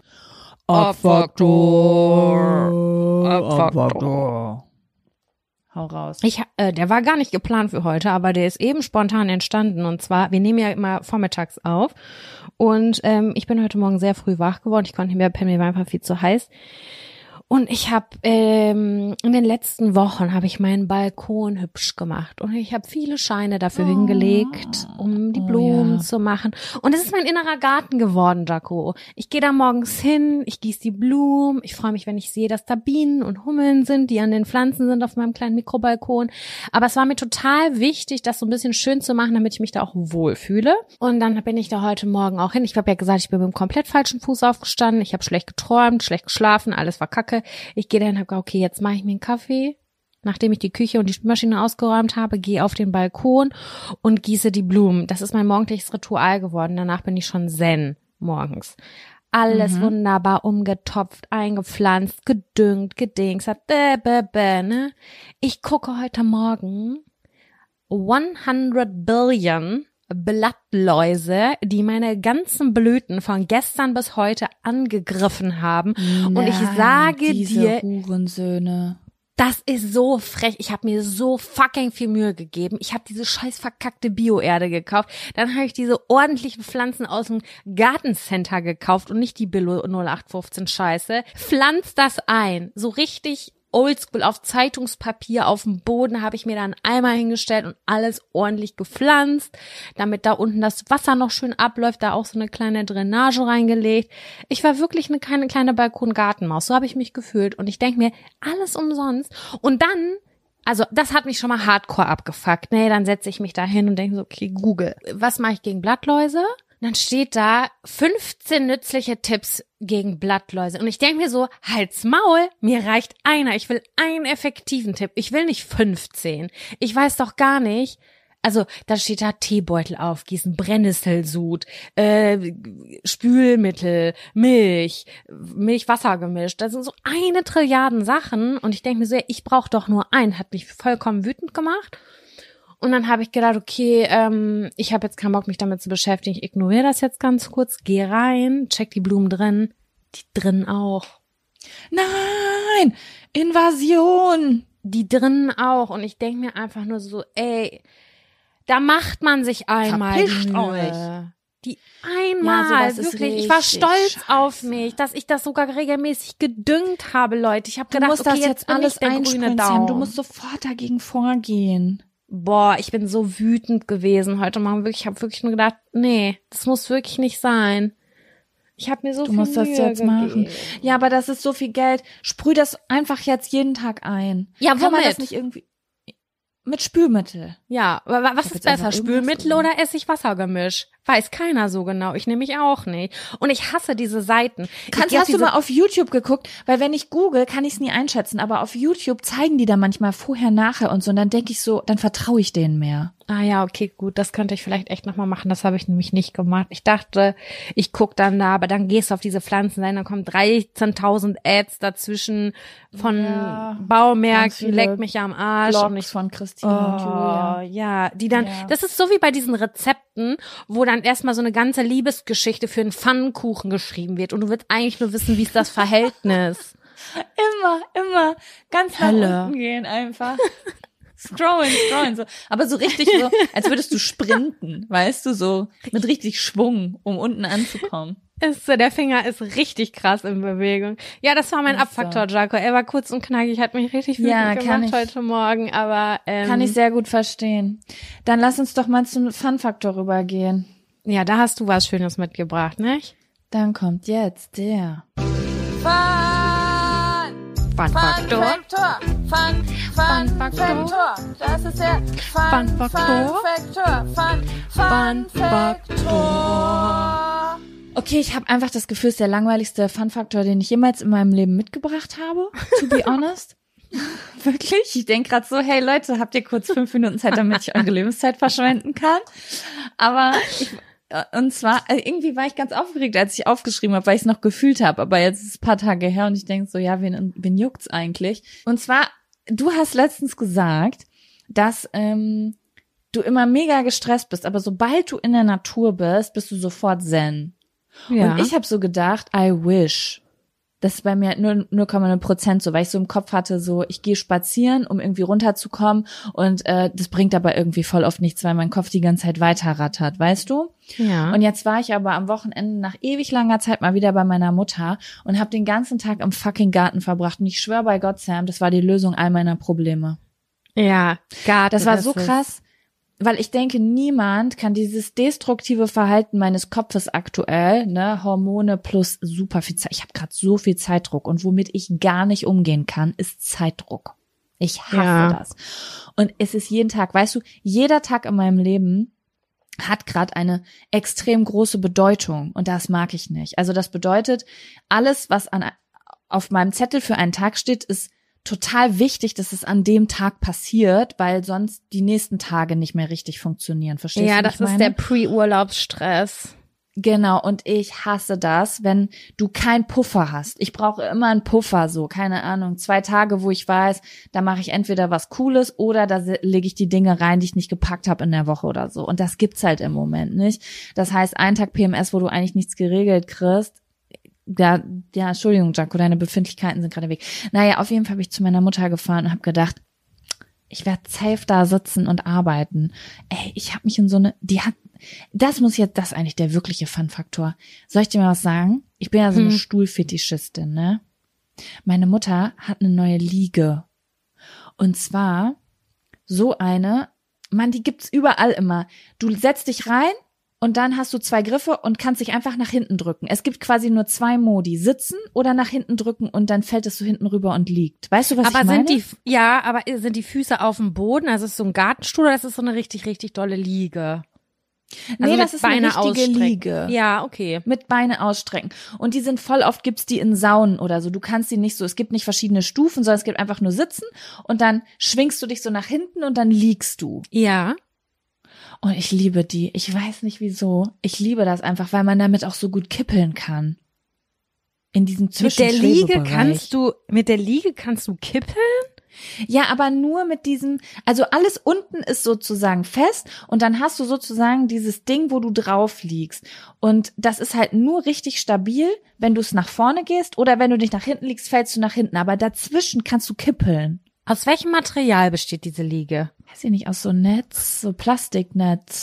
[SPEAKER 1] Abfaktor. Abfaktor.
[SPEAKER 2] Hau raus.
[SPEAKER 1] Ich, äh, der war gar nicht geplant für heute, aber der ist eben spontan entstanden. Und zwar, wir nehmen ja immer vormittags auf. Und ähm, ich bin heute Morgen sehr früh wach geworden. Ich konnte nicht mehr pennen, mir war einfach viel zu heiß. Und ich habe ähm, in den letzten Wochen habe ich meinen Balkon hübsch gemacht und ich habe viele Scheine dafür oh. hingelegt, um die Blumen oh, ja. zu machen. Und es ist mein innerer Garten geworden, Jaco. Ich gehe da morgens hin, ich gieße die Blumen, ich freue mich, wenn ich sehe, dass da Bienen und Hummeln sind, die an den Pflanzen sind auf meinem kleinen Mikrobalkon. Aber es war mir total wichtig, das so ein bisschen schön zu machen, damit ich mich da auch wohlfühle. Und dann bin ich da heute Morgen auch hin. Ich habe ja gesagt, ich bin mit dem komplett falschen Fuß aufgestanden. Ich habe schlecht geträumt, schlecht geschlafen, alles war kacke. Ich gehe dann und habe gesagt, okay, jetzt mache ich mir einen Kaffee. Nachdem ich die Küche und die Spülmaschine ausgeräumt habe, gehe auf den Balkon und gieße die Blumen. Das ist mein morgendliches Ritual geworden. Danach bin ich schon zen morgens. Alles mhm. wunderbar umgetopft, eingepflanzt, gedüngt, gedingst. Bäh, bäh, bäh, ne? Ich gucke heute Morgen hundert Billion Blattläuse, die meine ganzen Blüten von gestern bis heute angegriffen haben.
[SPEAKER 2] Nein,
[SPEAKER 1] und ich sage
[SPEAKER 2] diese
[SPEAKER 1] dir,
[SPEAKER 2] Hurensöhne.
[SPEAKER 1] Das ist so frech. Ich habe mir so fucking viel Mühe gegeben. Ich habe diese scheiß verkackte Bio-Erde gekauft. Dann habe ich diese ordentlichen Pflanzen aus dem Gartencenter gekauft und nicht die Billo null acht fünfzehn Scheiße. Pflanz das ein. So richtig oldschool auf Zeitungspapier auf dem Boden habe ich mir da einen Eimer hingestellt und alles ordentlich gepflanzt, damit da unten das Wasser noch schön abläuft, da auch so eine kleine Drainage reingelegt. Ich war wirklich eine kleine, kleine Balkon-Gartenmaus, so habe ich mich gefühlt und ich denke mir, alles umsonst. Und dann, also das hat mich schon mal hardcore abgefuckt. Nee, dann setze ich mich da hin und denke so, okay, Google, was mache ich gegen Blattläuse? Dann steht da fünfzehn nützliche Tipps gegen Blattläuse. Und ich denke mir so, halt's Maul, mir reicht einer. Ich will einen effektiven Tipp. Ich will nicht fünfzehn. Ich weiß doch gar nicht. Also da steht da Teebeutel aufgießen, Brennnesselsud, äh, Spülmittel, Milch, Milch-Wasser gemischt. Das sind so eine Trilliarden Sachen. Und ich denke mir so, ich brauche doch nur einen. Hat mich vollkommen wütend gemacht. Und dann habe ich gedacht, okay, ähm, ich habe jetzt keinen Bock, mich damit zu beschäftigen. Ich ignoriere das jetzt ganz kurz, gehe rein, check die Blumen drin, die drin auch.
[SPEAKER 2] Nein, Invasion.
[SPEAKER 1] Die drinnen auch. Und ich denke mir einfach nur so, ey, da macht man sich einmal
[SPEAKER 2] Verpisst
[SPEAKER 1] die Mühe.
[SPEAKER 2] euch.
[SPEAKER 1] Die einmal,
[SPEAKER 2] ja,
[SPEAKER 1] wirklich, ich war stolz
[SPEAKER 2] scheiße.
[SPEAKER 1] auf mich, dass ich das sogar regelmäßig gedüngt habe, Leute. Ich habe
[SPEAKER 2] Du
[SPEAKER 1] gedacht,
[SPEAKER 2] musst
[SPEAKER 1] okay,
[SPEAKER 2] das
[SPEAKER 1] jetzt,
[SPEAKER 2] jetzt
[SPEAKER 1] bin
[SPEAKER 2] alles
[SPEAKER 1] ich der grüne
[SPEAKER 2] einspritzen.
[SPEAKER 1] Daumen.
[SPEAKER 2] Du musst sofort dagegen vorgehen.
[SPEAKER 1] Boah, ich bin so wütend gewesen heute Morgen. Wirklich, ich habe wirklich nur gedacht, nee, das muss wirklich nicht sein. Ich habe mir so
[SPEAKER 2] Du
[SPEAKER 1] viel
[SPEAKER 2] musst das
[SPEAKER 1] Mühe
[SPEAKER 2] jetzt
[SPEAKER 1] gegeben.
[SPEAKER 2] machen. Ja, aber das ist so viel Geld. Sprüh das einfach jetzt jeden Tag ein.
[SPEAKER 1] Ja,
[SPEAKER 2] Kann man
[SPEAKER 1] womit?
[SPEAKER 2] das nicht irgendwie mit Spülmittel?
[SPEAKER 1] Ja, aber wa- was
[SPEAKER 2] Ich hab
[SPEAKER 1] ist
[SPEAKER 2] jetzt einfach
[SPEAKER 1] besser,
[SPEAKER 2] irgendwas
[SPEAKER 1] Spülmittel
[SPEAKER 2] drin.
[SPEAKER 1] oder Essig-Wasser-Gemisch? Weiß keiner so genau. Ich nämlich auch nicht. Und ich hasse diese Seiten. Ich
[SPEAKER 2] Kannst,
[SPEAKER 1] geh auf
[SPEAKER 2] hast du
[SPEAKER 1] diese-
[SPEAKER 2] mal auf YouTube geguckt? Weil wenn ich google, kann ich es nie einschätzen. Aber auf YouTube zeigen die da manchmal vorher, nachher und so. Und dann denke ich so, dann vertraue ich denen mehr.
[SPEAKER 1] Ah ja, okay, gut, das könnte ich vielleicht echt nochmal machen. Das habe ich nämlich nicht gemacht. Ich dachte, ich guck dann da, aber dann gehst du auf diese Pflanzenseiten, dann kommen dreizehntausend Ads dazwischen von
[SPEAKER 2] Ja, ganz
[SPEAKER 1] Baumärkten,
[SPEAKER 2] viele
[SPEAKER 1] leck mich am Arsch. Und
[SPEAKER 2] Blogs
[SPEAKER 1] ich,
[SPEAKER 2] von Christine und
[SPEAKER 1] oh,
[SPEAKER 2] Julia.
[SPEAKER 1] ja, die dann,
[SPEAKER 2] Ja.
[SPEAKER 1] das ist so wie bei diesen Rezepten, wo dann erstmal so eine ganze Liebesgeschichte für einen Pfannkuchen geschrieben wird und du willst eigentlich nur wissen, wie ist das Verhältnis.
[SPEAKER 2] Immer, immer ganz nach
[SPEAKER 1] Hölle.
[SPEAKER 2] unten gehen einfach. Scrollen, scrollen, so. Aber so richtig so, als würdest du sprinten, weißt du, so mit richtig Schwung, um unten anzukommen.
[SPEAKER 1] Ist, so, der Finger ist richtig krass in Bewegung. Ja, das war mein
[SPEAKER 2] Ach so.
[SPEAKER 1] Abfaktor, Jaco. Er war kurz und knackig, hat mich richtig wütend
[SPEAKER 2] Ja, kann
[SPEAKER 1] gemacht
[SPEAKER 2] ich-
[SPEAKER 1] heute Morgen, aber ähm,
[SPEAKER 2] Kann ich sehr gut verstehen. Dann lass uns doch mal zum Fun-Faktor rübergehen.
[SPEAKER 1] ja, da hast du was Schönes mitgebracht, nicht?
[SPEAKER 2] Dann kommt jetzt der
[SPEAKER 1] Fun Faktor.
[SPEAKER 3] Faktor. Fun, Fun,
[SPEAKER 1] Fun Faktor.
[SPEAKER 3] Faktor. Das ist der
[SPEAKER 1] Fun
[SPEAKER 3] Fun,
[SPEAKER 1] Faktor.
[SPEAKER 3] Faktor. Fun,
[SPEAKER 1] Fun
[SPEAKER 3] Fun Faktor.
[SPEAKER 2] Okay, ich habe einfach das Gefühl, es ist der langweiligste Fun-Faktor, den ich jemals in meinem Leben mitgebracht habe, to be honest. Wirklich? Ich denk gerade so, hey Leute, habt ihr kurz fünf Minuten Zeit, damit ich eure Lebenszeit verschwenden kann? Aber ich, und zwar, also irgendwie war ich ganz aufgeregt, als ich aufgeschrieben habe, weil ich es noch gefühlt habe. Aber jetzt ist es ein paar Tage her und ich denk so, ja, wen, wen juckt's eigentlich? Und zwar, du hast letztens gesagt, dass ähm, du immer mega gestresst bist, aber sobald du in der Natur bist, bist du sofort zen.
[SPEAKER 1] Ja.
[SPEAKER 2] Und ich habe so gedacht, I wish. Das ist bei mir nur null Komma null Prozent so, weil ich so im Kopf hatte, so ich gehe spazieren, um irgendwie runterzukommen und äh, das bringt aber irgendwie voll oft nichts, weil mein Kopf die ganze Zeit weiterrattert, weißt du?
[SPEAKER 1] ja.
[SPEAKER 2] Und jetzt war ich aber am Wochenende nach ewig langer Zeit mal wieder bei meiner Mutter und habe den ganzen Tag im fucking Garten verbracht und ich schwöre bei Gott, Sam, das war die Lösung all meiner Probleme.
[SPEAKER 1] ja, Garten
[SPEAKER 2] Das war
[SPEAKER 1] ist
[SPEAKER 2] so
[SPEAKER 1] es.
[SPEAKER 2] krass, weil ich denke, niemand kann dieses destruktive Verhalten meines Kopfes aktuell, ne, Hormone plus super viel Zeit. Ich habe gerade so viel Zeitdruck und womit ich gar nicht umgehen kann, ist Zeitdruck. Ich hasse
[SPEAKER 1] Ja.
[SPEAKER 2] das. Und es ist jeden Tag, weißt du, jeder Tag in meinem Leben hat gerade eine extrem große Bedeutung und das mag ich nicht. Also das bedeutet, alles, was an auf meinem Zettel für einen Tag steht, ist total wichtig, dass es an dem Tag passiert, weil sonst die nächsten Tage nicht mehr richtig funktionieren. Verstehst
[SPEAKER 1] Ja,
[SPEAKER 2] du,
[SPEAKER 1] das
[SPEAKER 2] was ich
[SPEAKER 1] ist der
[SPEAKER 2] meine?
[SPEAKER 1] Pre-Urlaubsstress.
[SPEAKER 2] Genau, und ich hasse das, wenn du keinen Puffer hast. Ich brauche immer einen Puffer, so, keine Ahnung, zwei Tage, wo ich weiß, da mache ich entweder was Cooles oder da se- lege ich die Dinge rein, die ich nicht gepackt habe in der Woche oder so. Und das gibt's halt im Moment nicht. Das heißt, ein Tag P M S, wo du eigentlich nichts geregelt kriegst, ja, ja, Entschuldigung, Jaco, deine Befindlichkeiten sind gerade weg. Naja, auf jeden Fall bin ich zu meiner Mutter gefahren und habe gedacht, ich werde safe da sitzen und arbeiten. Ey, ich habe mich in so eine, die hat, das muss jetzt, das ist eigentlich der wirkliche Fun-Faktor. Soll ich dir mal was sagen? Ich bin ja so eine
[SPEAKER 1] Hm.
[SPEAKER 2] Stuhlfetischistin, ne? Meine Mutter hat eine neue Liege. Und zwar so eine, Mann, die gibt's überall immer. Du setzt dich rein und dann hast du zwei Griffe und kannst dich einfach nach hinten drücken. Es gibt quasi nur zwei Modi, sitzen oder nach hinten drücken und dann fällt es so hinten rüber und liegt. Weißt du, was
[SPEAKER 1] Aber
[SPEAKER 2] ich meine?
[SPEAKER 1] sind die, ja, aber sind die Füße auf dem Boden? Also ist es so ein Gartenstuhl oder ist es so eine richtig, richtig dolle Liege?
[SPEAKER 2] Nee,
[SPEAKER 1] Also
[SPEAKER 2] das
[SPEAKER 1] mit
[SPEAKER 2] ist eine
[SPEAKER 1] Beine
[SPEAKER 2] richtige
[SPEAKER 1] ausstrecken.
[SPEAKER 2] Liege.
[SPEAKER 1] Ja, okay.
[SPEAKER 2] Mit Beine ausstrecken. Und die sind voll oft, gibt's die in Saunen oder so. Du kannst die nicht so, es gibt nicht verschiedene Stufen, sondern es gibt einfach nur Sitzen und dann schwingst du dich so nach hinten und dann liegst du.
[SPEAKER 1] Ja.
[SPEAKER 2] Und ich liebe die. Ich weiß nicht wieso. Ich liebe das einfach, weil man damit auch so gut kippeln kann. In diesem
[SPEAKER 1] Mit der Liege
[SPEAKER 2] Zwischenschwebebereich.
[SPEAKER 1] kannst du, mit der Liege kannst du kippeln?
[SPEAKER 2] Ja, aber nur mit diesem, also alles unten ist sozusagen fest und dann hast du sozusagen dieses Ding, wo du drauf liegst. Und das ist halt nur richtig stabil, wenn du es nach vorne gehst oder wenn du dich nach hinten liegst, fällst du nach hinten. Aber dazwischen kannst du kippeln.
[SPEAKER 1] Aus welchem Material besteht diese Liege?
[SPEAKER 2] Weiß ich nicht, aus so Netz, so Plastiknetz.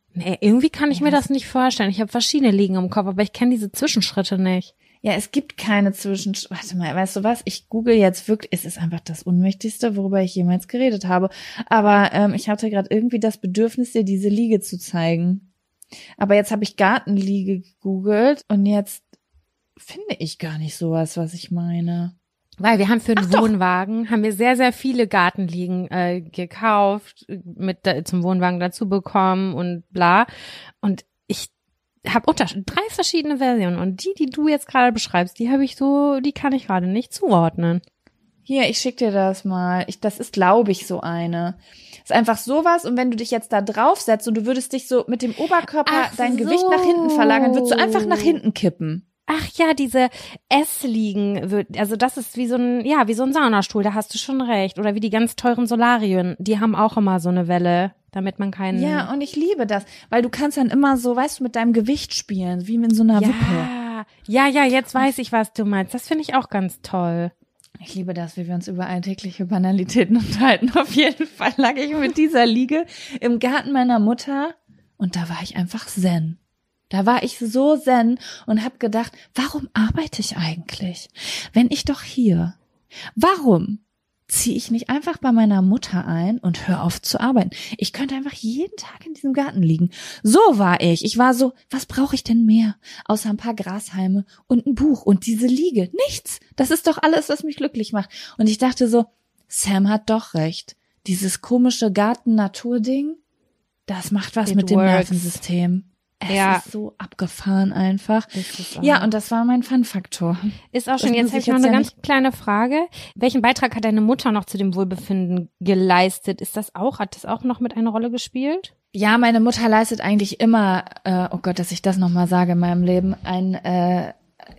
[SPEAKER 1] Nee, irgendwie kann ich mir das nicht vorstellen. Ich habe verschiedene Liegen im Kopf, aber ich kenne diese Zwischenschritte nicht.
[SPEAKER 2] Ja, es gibt keine Zwischen... Warte mal, weißt du was? Ich google jetzt wirklich... Es ist einfach das Unmächtigste, worüber ich jemals geredet habe. Aber ähm, ich hatte gerade irgendwie das Bedürfnis, dir diese Liege zu zeigen. Aber jetzt habe ich Gartenliege gegoogelt und jetzt finde ich gar nicht sowas, was ich meine.
[SPEAKER 1] Weil wir haben für den
[SPEAKER 2] Ach,
[SPEAKER 1] Wohnwagen, doch. haben wir sehr, sehr viele Gartenliegen äh, gekauft, mit äh, zum Wohnwagen dazu bekommen und bla. Und ich habe unter drei verschiedene Versionen und die, die du jetzt gerade beschreibst, die habe ich so, die kann ich gerade nicht zuordnen.
[SPEAKER 2] Hier, ich schick dir das mal. Ich, das ist, glaube ich, so eine. Ist einfach sowas und wenn du dich jetzt da draufsetzt und du würdest dich so mit dem Oberkörper
[SPEAKER 1] Ach
[SPEAKER 2] dein
[SPEAKER 1] so.
[SPEAKER 2] Gewicht nach hinten verlagern, würdest du einfach nach hinten kippen.
[SPEAKER 1] Ach ja, diese Essliegen, wird- also das ist wie so ein, ja, wie so ein Saunastuhl, da hast du schon recht. Oder wie die ganz teuren Solarien, die haben auch immer so eine Welle, damit man keinen...
[SPEAKER 2] Ja, und ich liebe das, weil du kannst dann immer so, weißt du, mit deinem Gewicht spielen, wie in so einer Wippe.
[SPEAKER 1] ja, ja, ja, jetzt weiß ich, was du meinst. Das finde ich auch ganz toll.
[SPEAKER 2] Ich liebe das, wie wir uns über alltägliche Banalitäten unterhalten. Auf jeden Fall lag ich mit dieser Liege im Garten meiner Mutter und da war ich einfach zen. Da war ich so zen und habe gedacht, warum arbeite ich eigentlich? Wenn ich doch hier, warum ziehe ich nicht einfach bei meiner Mutter ein und höre auf zu arbeiten? Ich könnte einfach jeden Tag in diesem Garten liegen. So war ich. Ich war so, was brauche ich denn mehr? Außer ein paar Grashalme und ein Buch und diese Liege. Nichts. Das ist doch alles, was mich glücklich macht. Und ich dachte so, Sam hat doch recht. Dieses komische Garten-Natur-Ding, das macht was
[SPEAKER 1] It
[SPEAKER 2] mit dem
[SPEAKER 1] works.
[SPEAKER 2] Nervensystem. Es
[SPEAKER 1] Ja.
[SPEAKER 2] ist so abgefahren einfach.
[SPEAKER 1] Ist es auch.
[SPEAKER 2] Ja, und das war mein Fun-Faktor.
[SPEAKER 1] Ist auch schon,
[SPEAKER 2] Das
[SPEAKER 1] jetzt
[SPEAKER 2] muss
[SPEAKER 1] habe
[SPEAKER 2] ich
[SPEAKER 1] ich noch
[SPEAKER 2] jetzt
[SPEAKER 1] eine
[SPEAKER 2] ja
[SPEAKER 1] ganz kleine Frage. Welchen Beitrag hat deine Mutter noch zu dem Wohlbefinden geleistet? Ist das auch, hat das auch noch mit einer Rolle gespielt?
[SPEAKER 2] Ja, meine Mutter leistet eigentlich immer, äh, oh Gott, dass ich das nochmal sage in meinem Leben, ein äh,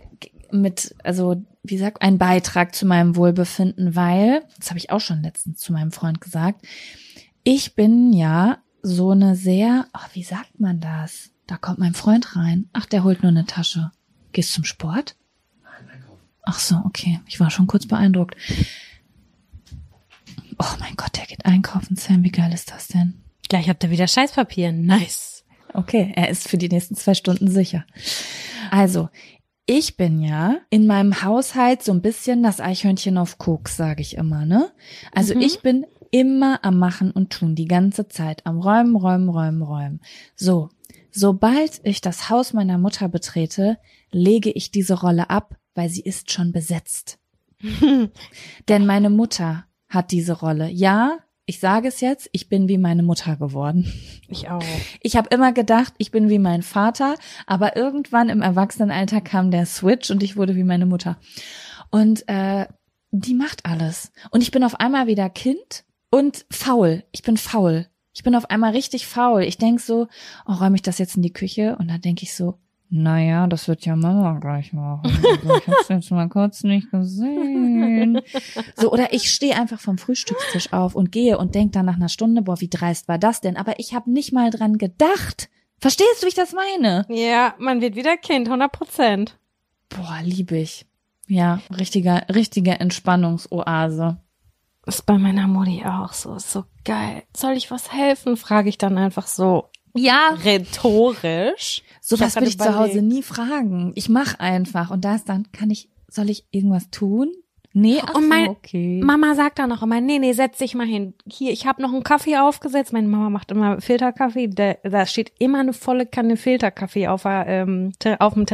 [SPEAKER 2] mit, also wie sagt, ein Beitrag zu meinem Wohlbefinden, weil, das habe ich auch schon letztens zu meinem Freund gesagt, ich bin ja so eine sehr, oh, wie sagt man das? Da kommt mein Freund rein. Ach, der holt nur eine Tasche. Gehst zum Sport? Nein, einkaufen. Ach so, okay. Ich war schon kurz beeindruckt. Oh mein Gott, der geht einkaufen. Sam, wie geil ist das denn?
[SPEAKER 1] Gleich habt ihr wieder Scheißpapier. Nice.
[SPEAKER 2] Okay, er ist für die nächsten zwei Stunden sicher. Also, ich bin ja in meinem Haushalt so ein bisschen das Eichhörnchen auf Koks, sage ich immer, ne? Also
[SPEAKER 1] Mhm.
[SPEAKER 2] ich bin immer am Machen und Tun, die ganze Zeit, am Räumen, Räumen, Räumen, Räumen. So, sobald ich das Haus meiner Mutter betrete, lege ich diese Rolle ab, weil sie ist schon besetzt. Denn meine Mutter hat diese Rolle. Ja, ich sage es jetzt, ich bin wie meine Mutter geworden.
[SPEAKER 1] Ich auch.
[SPEAKER 2] Ich habe immer gedacht, ich bin wie mein Vater, aber irgendwann im Erwachsenenalter kam der Switch und ich wurde wie meine Mutter. Und äh, die macht alles. Und ich bin auf einmal wieder Kind und faul. Ich bin faul. Ich bin auf einmal richtig faul. Ich denk so, oh, räume ich das jetzt in die Küche? Und dann denke ich so, naja, das wird ja Mama gleich machen. Also ich hab's jetzt mal kurz nicht gesehen. So, oder ich stehe einfach vom Frühstückstisch auf und gehe und denk dann nach einer Stunde, boah, wie dreist war das denn? Aber ich habe nicht mal dran gedacht. Verstehst du, wie ich das meine?
[SPEAKER 1] Ja, man wird wieder Kind, hundert Prozent.
[SPEAKER 2] Boah, lieb ich. Ja, richtiger, richtige Entspannungsoase.
[SPEAKER 1] Ist bei meiner Mutti auch so. Ist so geil. Soll ich was helfen? Frage ich dann einfach so
[SPEAKER 2] Ja,
[SPEAKER 1] rhetorisch.
[SPEAKER 2] sowas
[SPEAKER 1] hab
[SPEAKER 2] will ich
[SPEAKER 1] grad
[SPEAKER 2] zu Hause
[SPEAKER 1] überlegt.
[SPEAKER 2] nie fragen. Ich mach einfach und da ist dann, kann ich, soll ich irgendwas tun? Nee, ach
[SPEAKER 1] Und mein-
[SPEAKER 2] so, okay.
[SPEAKER 1] Mama sagt dann auch immer, nee, nee, setz dich mal hin. Hier, ich habe noch einen Kaffee aufgesetzt. Meine Mama macht immer Filterkaffee. Da, da steht immer eine volle Kanne Filterkaffee auf, der, ähm, ter- auf dem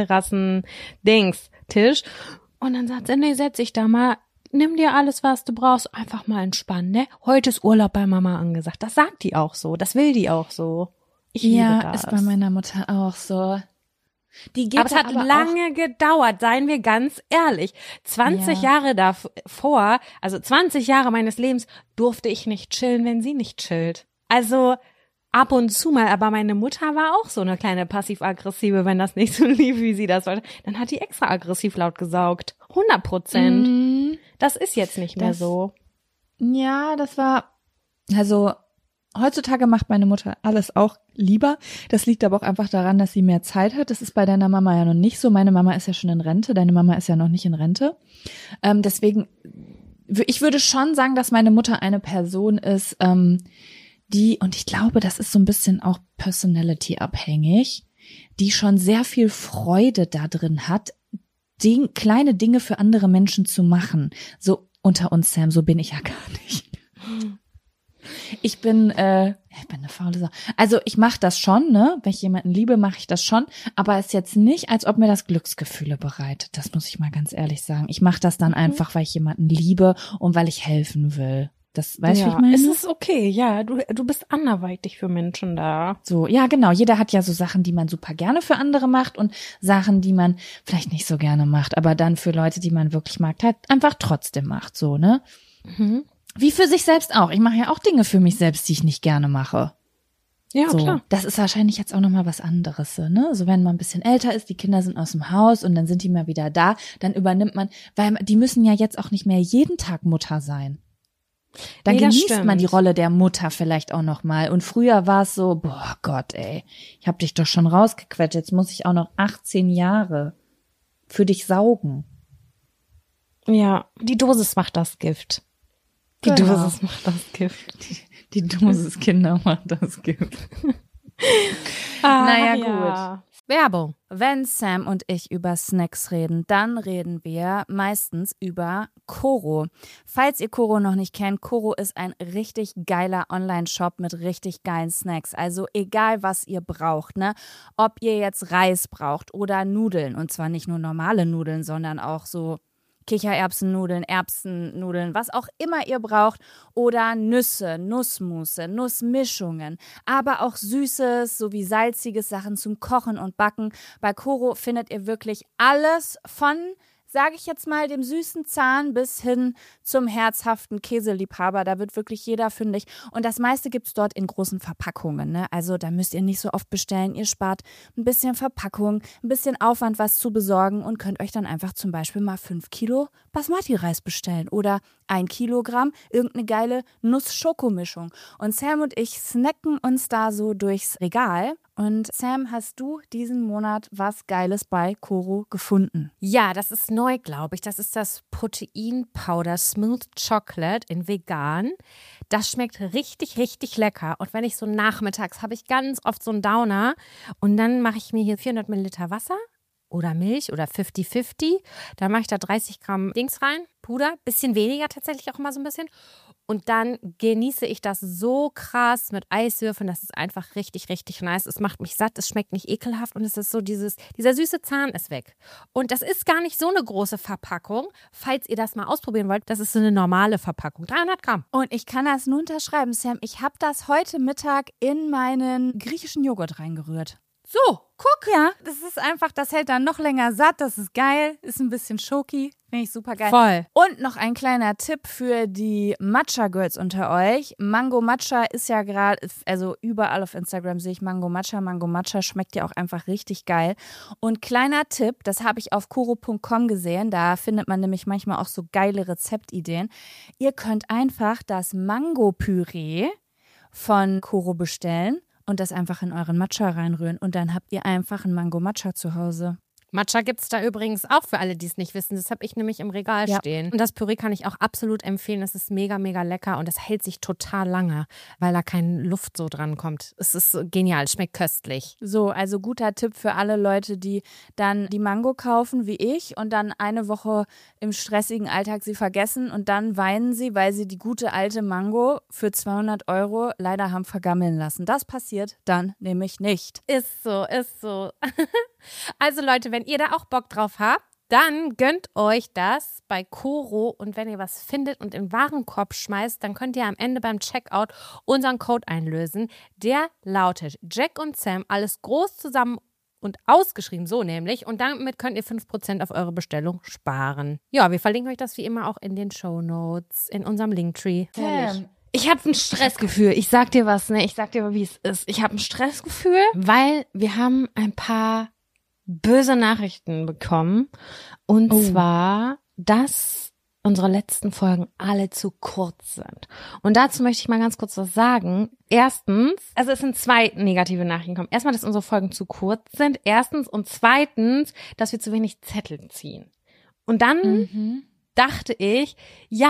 [SPEAKER 1] Terrassen-Dings-Tisch. Und dann sagt sie, nee, setz dich da mal. Nimm dir alles, was du brauchst. Einfach mal entspannen, ne? Heute ist Urlaub bei Mama angesagt. Das sagt die auch so. Das will die auch so. Ich
[SPEAKER 2] Ja,
[SPEAKER 1] liebe das.
[SPEAKER 2] ist bei meiner Mutter auch so. Die geht
[SPEAKER 1] Aber es
[SPEAKER 2] da
[SPEAKER 1] hat
[SPEAKER 2] aber
[SPEAKER 1] lange gedauert, seien wir ganz ehrlich. zwanzig
[SPEAKER 2] Ja.
[SPEAKER 1] Jahre davor, also zwanzig Jahre meines Lebens, durfte ich nicht chillen, wenn sie nicht chillt. Also ab und zu mal, aber meine Mutter war auch so eine kleine passiv-aggressive, wenn das nicht so lief, wie sie das wollte. Dann hat die extra aggressiv laut gesaugt. hundert Prozent.
[SPEAKER 2] Mhm.
[SPEAKER 1] Das ist jetzt nicht mehr
[SPEAKER 2] Das-
[SPEAKER 1] so.
[SPEAKER 2] Ja, das war, also heutzutage macht meine Mutter alles auch lieber. Das liegt aber auch einfach daran, dass sie mehr Zeit hat. Das ist bei deiner Mama ja noch nicht so. Meine Mama ist ja schon in Rente, deine Mama ist ja noch nicht in Rente. Ähm, deswegen, w- ich würde schon sagen, dass meine Mutter eine Person ist, ähm, die, und ich glaube, das ist so ein bisschen auch personality-abhängig, die schon sehr viel Freude da drin hat, Ding, kleine Dinge für andere Menschen zu machen. So unter uns, Sam, so bin ich ja gar nicht. Ich bin, äh, ich bin eine faule Sau. Also ich mache das schon, ne? Wenn ich jemanden liebe, mache ich das schon. Aber es ist jetzt nicht, als ob mir das Glücksgefühle bereitet. Das muss ich mal ganz ehrlich sagen. Ich mache das dann einfach, weil ich jemanden liebe und weil ich helfen will. Das, weißt du,
[SPEAKER 4] ja,
[SPEAKER 2] wie ich meine?
[SPEAKER 4] es ist okay, ja. Du, du bist anderweitig für Menschen da.
[SPEAKER 2] So, ja, genau. Jeder hat ja so Sachen, die man super gerne für andere macht und Sachen, die man vielleicht nicht so gerne macht, aber dann für Leute, die man wirklich mag, halt einfach trotzdem macht, so, ne?
[SPEAKER 4] Mhm.
[SPEAKER 2] Wie für sich selbst auch. Ich mache ja auch Dinge für mich selbst, die ich nicht gerne mache.
[SPEAKER 4] Ja,
[SPEAKER 2] so,
[SPEAKER 4] klar.
[SPEAKER 2] das ist wahrscheinlich jetzt auch nochmal was anderes, so, ne? So, wenn man ein bisschen älter ist, die Kinder sind aus dem Haus und dann sind die mal wieder da, dann übernimmt man, weil die müssen ja jetzt auch nicht mehr jeden Tag Mutter sein. Dann
[SPEAKER 4] Nee, das
[SPEAKER 2] genießt
[SPEAKER 4] stimmt.
[SPEAKER 2] man die Rolle der Mutter vielleicht auch noch mal. Und früher war es so, boah Gott, ey, ich hab dich doch schon rausgequetscht, jetzt muss ich auch noch achtzehn Jahre für dich saugen.
[SPEAKER 4] Ja, die Dosis macht das Gift. Die
[SPEAKER 2] Genau.
[SPEAKER 4] Dosis macht das Gift.
[SPEAKER 2] Die Dosis Kinder macht das Gift.
[SPEAKER 4] Ah,
[SPEAKER 2] Naja,
[SPEAKER 4] ja.
[SPEAKER 1] Werbung.
[SPEAKER 2] Wenn Sam und ich über Snacks reden, dann reden wir meistens über Koro. Falls ihr Koro noch nicht kennt, Koro ist ein richtig geiler Online-Shop mit richtig geilen Snacks. Also egal, was ihr braucht, ne? Ob ihr jetzt Reis braucht oder Nudeln, und zwar nicht nur normale Nudeln, sondern auch so Kichererbsennudeln, Erbsennudeln, was auch immer ihr braucht, oder Nüsse, Nussmusse, Nussmischungen, aber auch Süßes sowie salziges Sachen zum Kochen und Backen. Bei Koro findet ihr wirklich alles von, sage ich jetzt mal, dem süßen Zahn bis hin zum herzhaften Käseliebhaber. Da wird wirklich jeder fündig. Und das meiste gibt's dort in großen Verpackungen, ne? Also da müsst ihr nicht so oft bestellen. Ihr spart ein bisschen Verpackung, ein bisschen Aufwand, was zu besorgen und könnt euch dann einfach zum Beispiel mal fünf Kilo Basmati-Reis bestellen oder ein Kilogramm irgendeine geile Nuss-Schokomischung. Und Sam und ich snacken uns da so durchs Regal. Und Sam, hast du diesen Monat was Geiles bei Koro gefunden?
[SPEAKER 1] Ja, das ist neu, glaube ich. Das ist das Protein-Powder Smooth Chocolate in vegan. Das schmeckt richtig, richtig lecker. Und wenn ich so nachmittags, habe ich ganz oft so einen Downer. Und dann mache ich mir hier vierhundert Milliliter Wasser oder Milch oder fünfzig fünfzig. Dann mache ich da dreißig Gramm Dings rein, Puder. Bisschen weniger tatsächlich auch immer so ein bisschen. Und dann genieße ich das so krass mit Eiswürfeln. Das ist einfach richtig, richtig nice. Es macht mich satt, es schmeckt nicht ekelhaft und es ist so dieses, dieser süße Zahn ist weg. Und das ist gar nicht so eine große Verpackung. Falls ihr das mal ausprobieren wollt, das ist so eine normale Verpackung. dreihundert Gramm.
[SPEAKER 2] Und ich kann das nur unterschreiben, Sam. Ich habe das heute Mittag in meinen griechischen Joghurt reingerührt.
[SPEAKER 1] So, guck.
[SPEAKER 2] Ja, das ist einfach, das hält dann noch länger satt. Das ist geil, ist ein bisschen schoki. Finde ich super geil.
[SPEAKER 1] Voll.
[SPEAKER 2] Und noch ein kleiner Tipp für die Matcha-Girls unter euch. Mango Matcha ist ja gerade, also überall auf Instagram sehe ich Mango Matcha. Mango Matcha schmeckt ja auch einfach richtig geil. Und kleiner Tipp, das habe ich auf koro punkt com gesehen. Da findet man nämlich manchmal auch so geile Rezeptideen. Ihr könnt einfach das Mango-Püree von Koro bestellen und das einfach in euren Matcha reinrühren. Und dann habt ihr einfach ein Mango Matcha zu Hause.
[SPEAKER 1] Matcha gibt es da übrigens auch für alle, die es nicht wissen. Das habe ich nämlich im Regal
[SPEAKER 2] Ja.
[SPEAKER 1] stehen. Und das Püree kann ich auch absolut empfehlen. Das ist mega, mega lecker und das hält sich total lange, weil da keine Luft so dran kommt. Es ist so genial, es schmeckt köstlich.
[SPEAKER 2] So, also guter Tipp für alle Leute, die dann die Mango kaufen, wie ich, und dann eine Woche im stressigen Alltag sie vergessen und dann weinen sie, weil sie die gute alte Mango für zweihundert Euro leider haben vergammeln lassen. Das passiert dann nämlich nicht.
[SPEAKER 1] Ist so, ist so. Also Leute, wenn ihr da auch Bock drauf habt, dann gönnt euch das bei Koro und wenn ihr was findet und in den Warenkorb schmeißt, dann könnt ihr am Ende beim Checkout unseren Code einlösen. Der lautet Jack und Sam, alles groß zusammen und ausgeschrieben, so nämlich. Und damit könnt ihr fünf Prozent auf eure Bestellung sparen. Ja, wir verlinken euch das wie immer auch in den Shownotes, in unserem Linktree.
[SPEAKER 4] Sam, ich habe ein Stressgefühl. Ich sag dir was, ne? Ich sag dir mal, wie es ist. Ich habe ein Stressgefühl, weil wir haben ein paar böse Nachrichten bekommen. Und
[SPEAKER 2] Oh.
[SPEAKER 4] zwar, dass unsere letzten Folgen alle zu kurz sind. Und dazu möchte ich mal ganz kurz was sagen. Erstens, also es sind zwei negative Nachrichten gekommen. Erstmal, dass unsere Folgen zu kurz sind. Erstens. Und zweitens, dass wir zu wenig Zettel ziehen. Und dann
[SPEAKER 2] Mhm.
[SPEAKER 4] dachte ich, ja,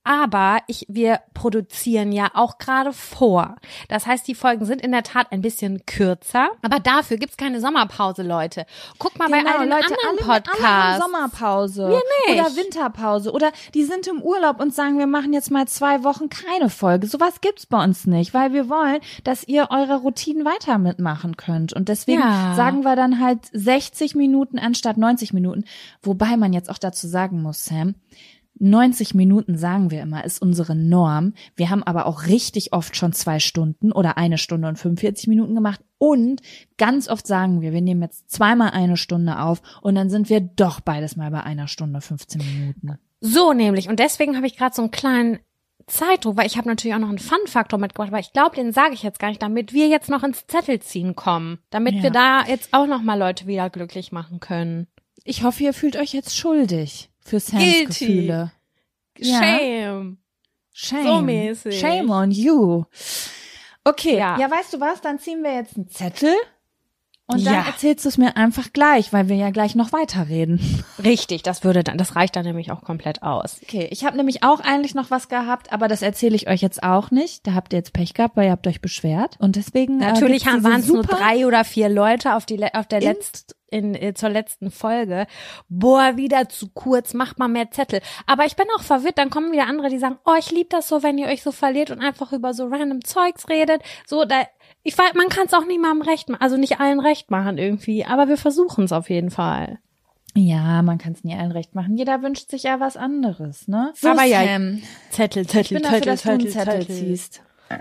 [SPEAKER 4] Aber ich, wir produzieren ja auch gerade vor. Das heißt, die Folgen sind in der Tat ein bisschen kürzer. Aber dafür gibt's keine Sommerpause, Leute. Guck mal
[SPEAKER 2] Genau,
[SPEAKER 4] bei all den
[SPEAKER 2] Leute,
[SPEAKER 4] anderen
[SPEAKER 2] alle,
[SPEAKER 4] Podcasts.
[SPEAKER 2] alle haben Sommerpause.
[SPEAKER 4] Wir nicht.
[SPEAKER 2] Oder Winterpause. Oder die sind im Urlaub und sagen, wir machen jetzt mal zwei Wochen keine Folge. Sowas gibt's bei uns nicht, weil wir wollen, dass ihr eure Routinen weiter mitmachen könnt. Und deswegen
[SPEAKER 4] Ja.
[SPEAKER 2] sagen wir dann halt sechzig Minuten anstatt neunzig Minuten. Wobei man jetzt auch dazu sagen muss, Sam, neunzig Minuten sagen wir immer, ist unsere Norm. Wir haben aber auch richtig oft schon zwei Stunden oder eine Stunde und fünfundvierzig Minuten gemacht. Und ganz oft sagen wir, wir nehmen jetzt zweimal eine Stunde auf und dann sind wir doch beides mal bei einer Stunde fünfzehn Minuten.
[SPEAKER 4] So nämlich. Und deswegen habe ich gerade so einen kleinen Zeitdruck, weil ich habe natürlich auch noch einen Fun-Faktor mitgebracht, aber ich glaube, den sage ich jetzt gar nicht, damit wir jetzt noch ins Zettelziehen kommen. Damit
[SPEAKER 2] Ja.
[SPEAKER 4] wir da jetzt auch noch mal Leute wieder glücklich machen können.
[SPEAKER 2] Ich hoffe, ihr fühlt euch jetzt schuldig für Sams
[SPEAKER 4] Guilty.
[SPEAKER 2] Gefühle. Ja.
[SPEAKER 4] Shame.
[SPEAKER 2] Shame.
[SPEAKER 4] So mäßig.
[SPEAKER 2] Shame on you. Okay,
[SPEAKER 4] Ja.
[SPEAKER 2] ja. weißt du was, dann ziehen wir jetzt einen Zettel und dann
[SPEAKER 4] Ja.
[SPEAKER 2] erzählst du es mir einfach gleich, weil wir ja gleich noch weiterreden.
[SPEAKER 4] Richtig, das würde dann, das reicht dann nämlich auch komplett aus.
[SPEAKER 2] Okay, ich habe nämlich auch eigentlich noch was gehabt, aber das erzähle ich euch jetzt auch nicht. Da habt ihr jetzt Pech gehabt, weil ihr habt euch beschwert. Und deswegen
[SPEAKER 4] Natürlich
[SPEAKER 2] äh,
[SPEAKER 4] haben waren es nur drei oder vier Leute auf die le- auf der
[SPEAKER 2] In-
[SPEAKER 4] letzten in äh, zur letzten Folge. Boah, wieder zu kurz, macht mal mehr Zettel. Aber ich bin auch verwirrt, dann kommen wieder andere, die sagen, oh, ich liebe das so, wenn ihr euch so verliert und einfach über so random Zeugs redet. So, da ich weiß, man kann es auch nicht mal am Recht machen, also nicht allen recht machen irgendwie, aber wir versuchen es auf jeden Fall.
[SPEAKER 2] Ja, man kann es nie allen recht machen. Jeder wünscht sich ja was anderes, ne? So,
[SPEAKER 4] Aber ja,
[SPEAKER 2] Sam,
[SPEAKER 4] Zettel,
[SPEAKER 2] ich
[SPEAKER 4] Zettel,
[SPEAKER 2] bin dafür,
[SPEAKER 4] Zettel,
[SPEAKER 2] dass du einen
[SPEAKER 4] Zettel,
[SPEAKER 2] Zettel
[SPEAKER 4] Zettel.
[SPEAKER 2] ziehst.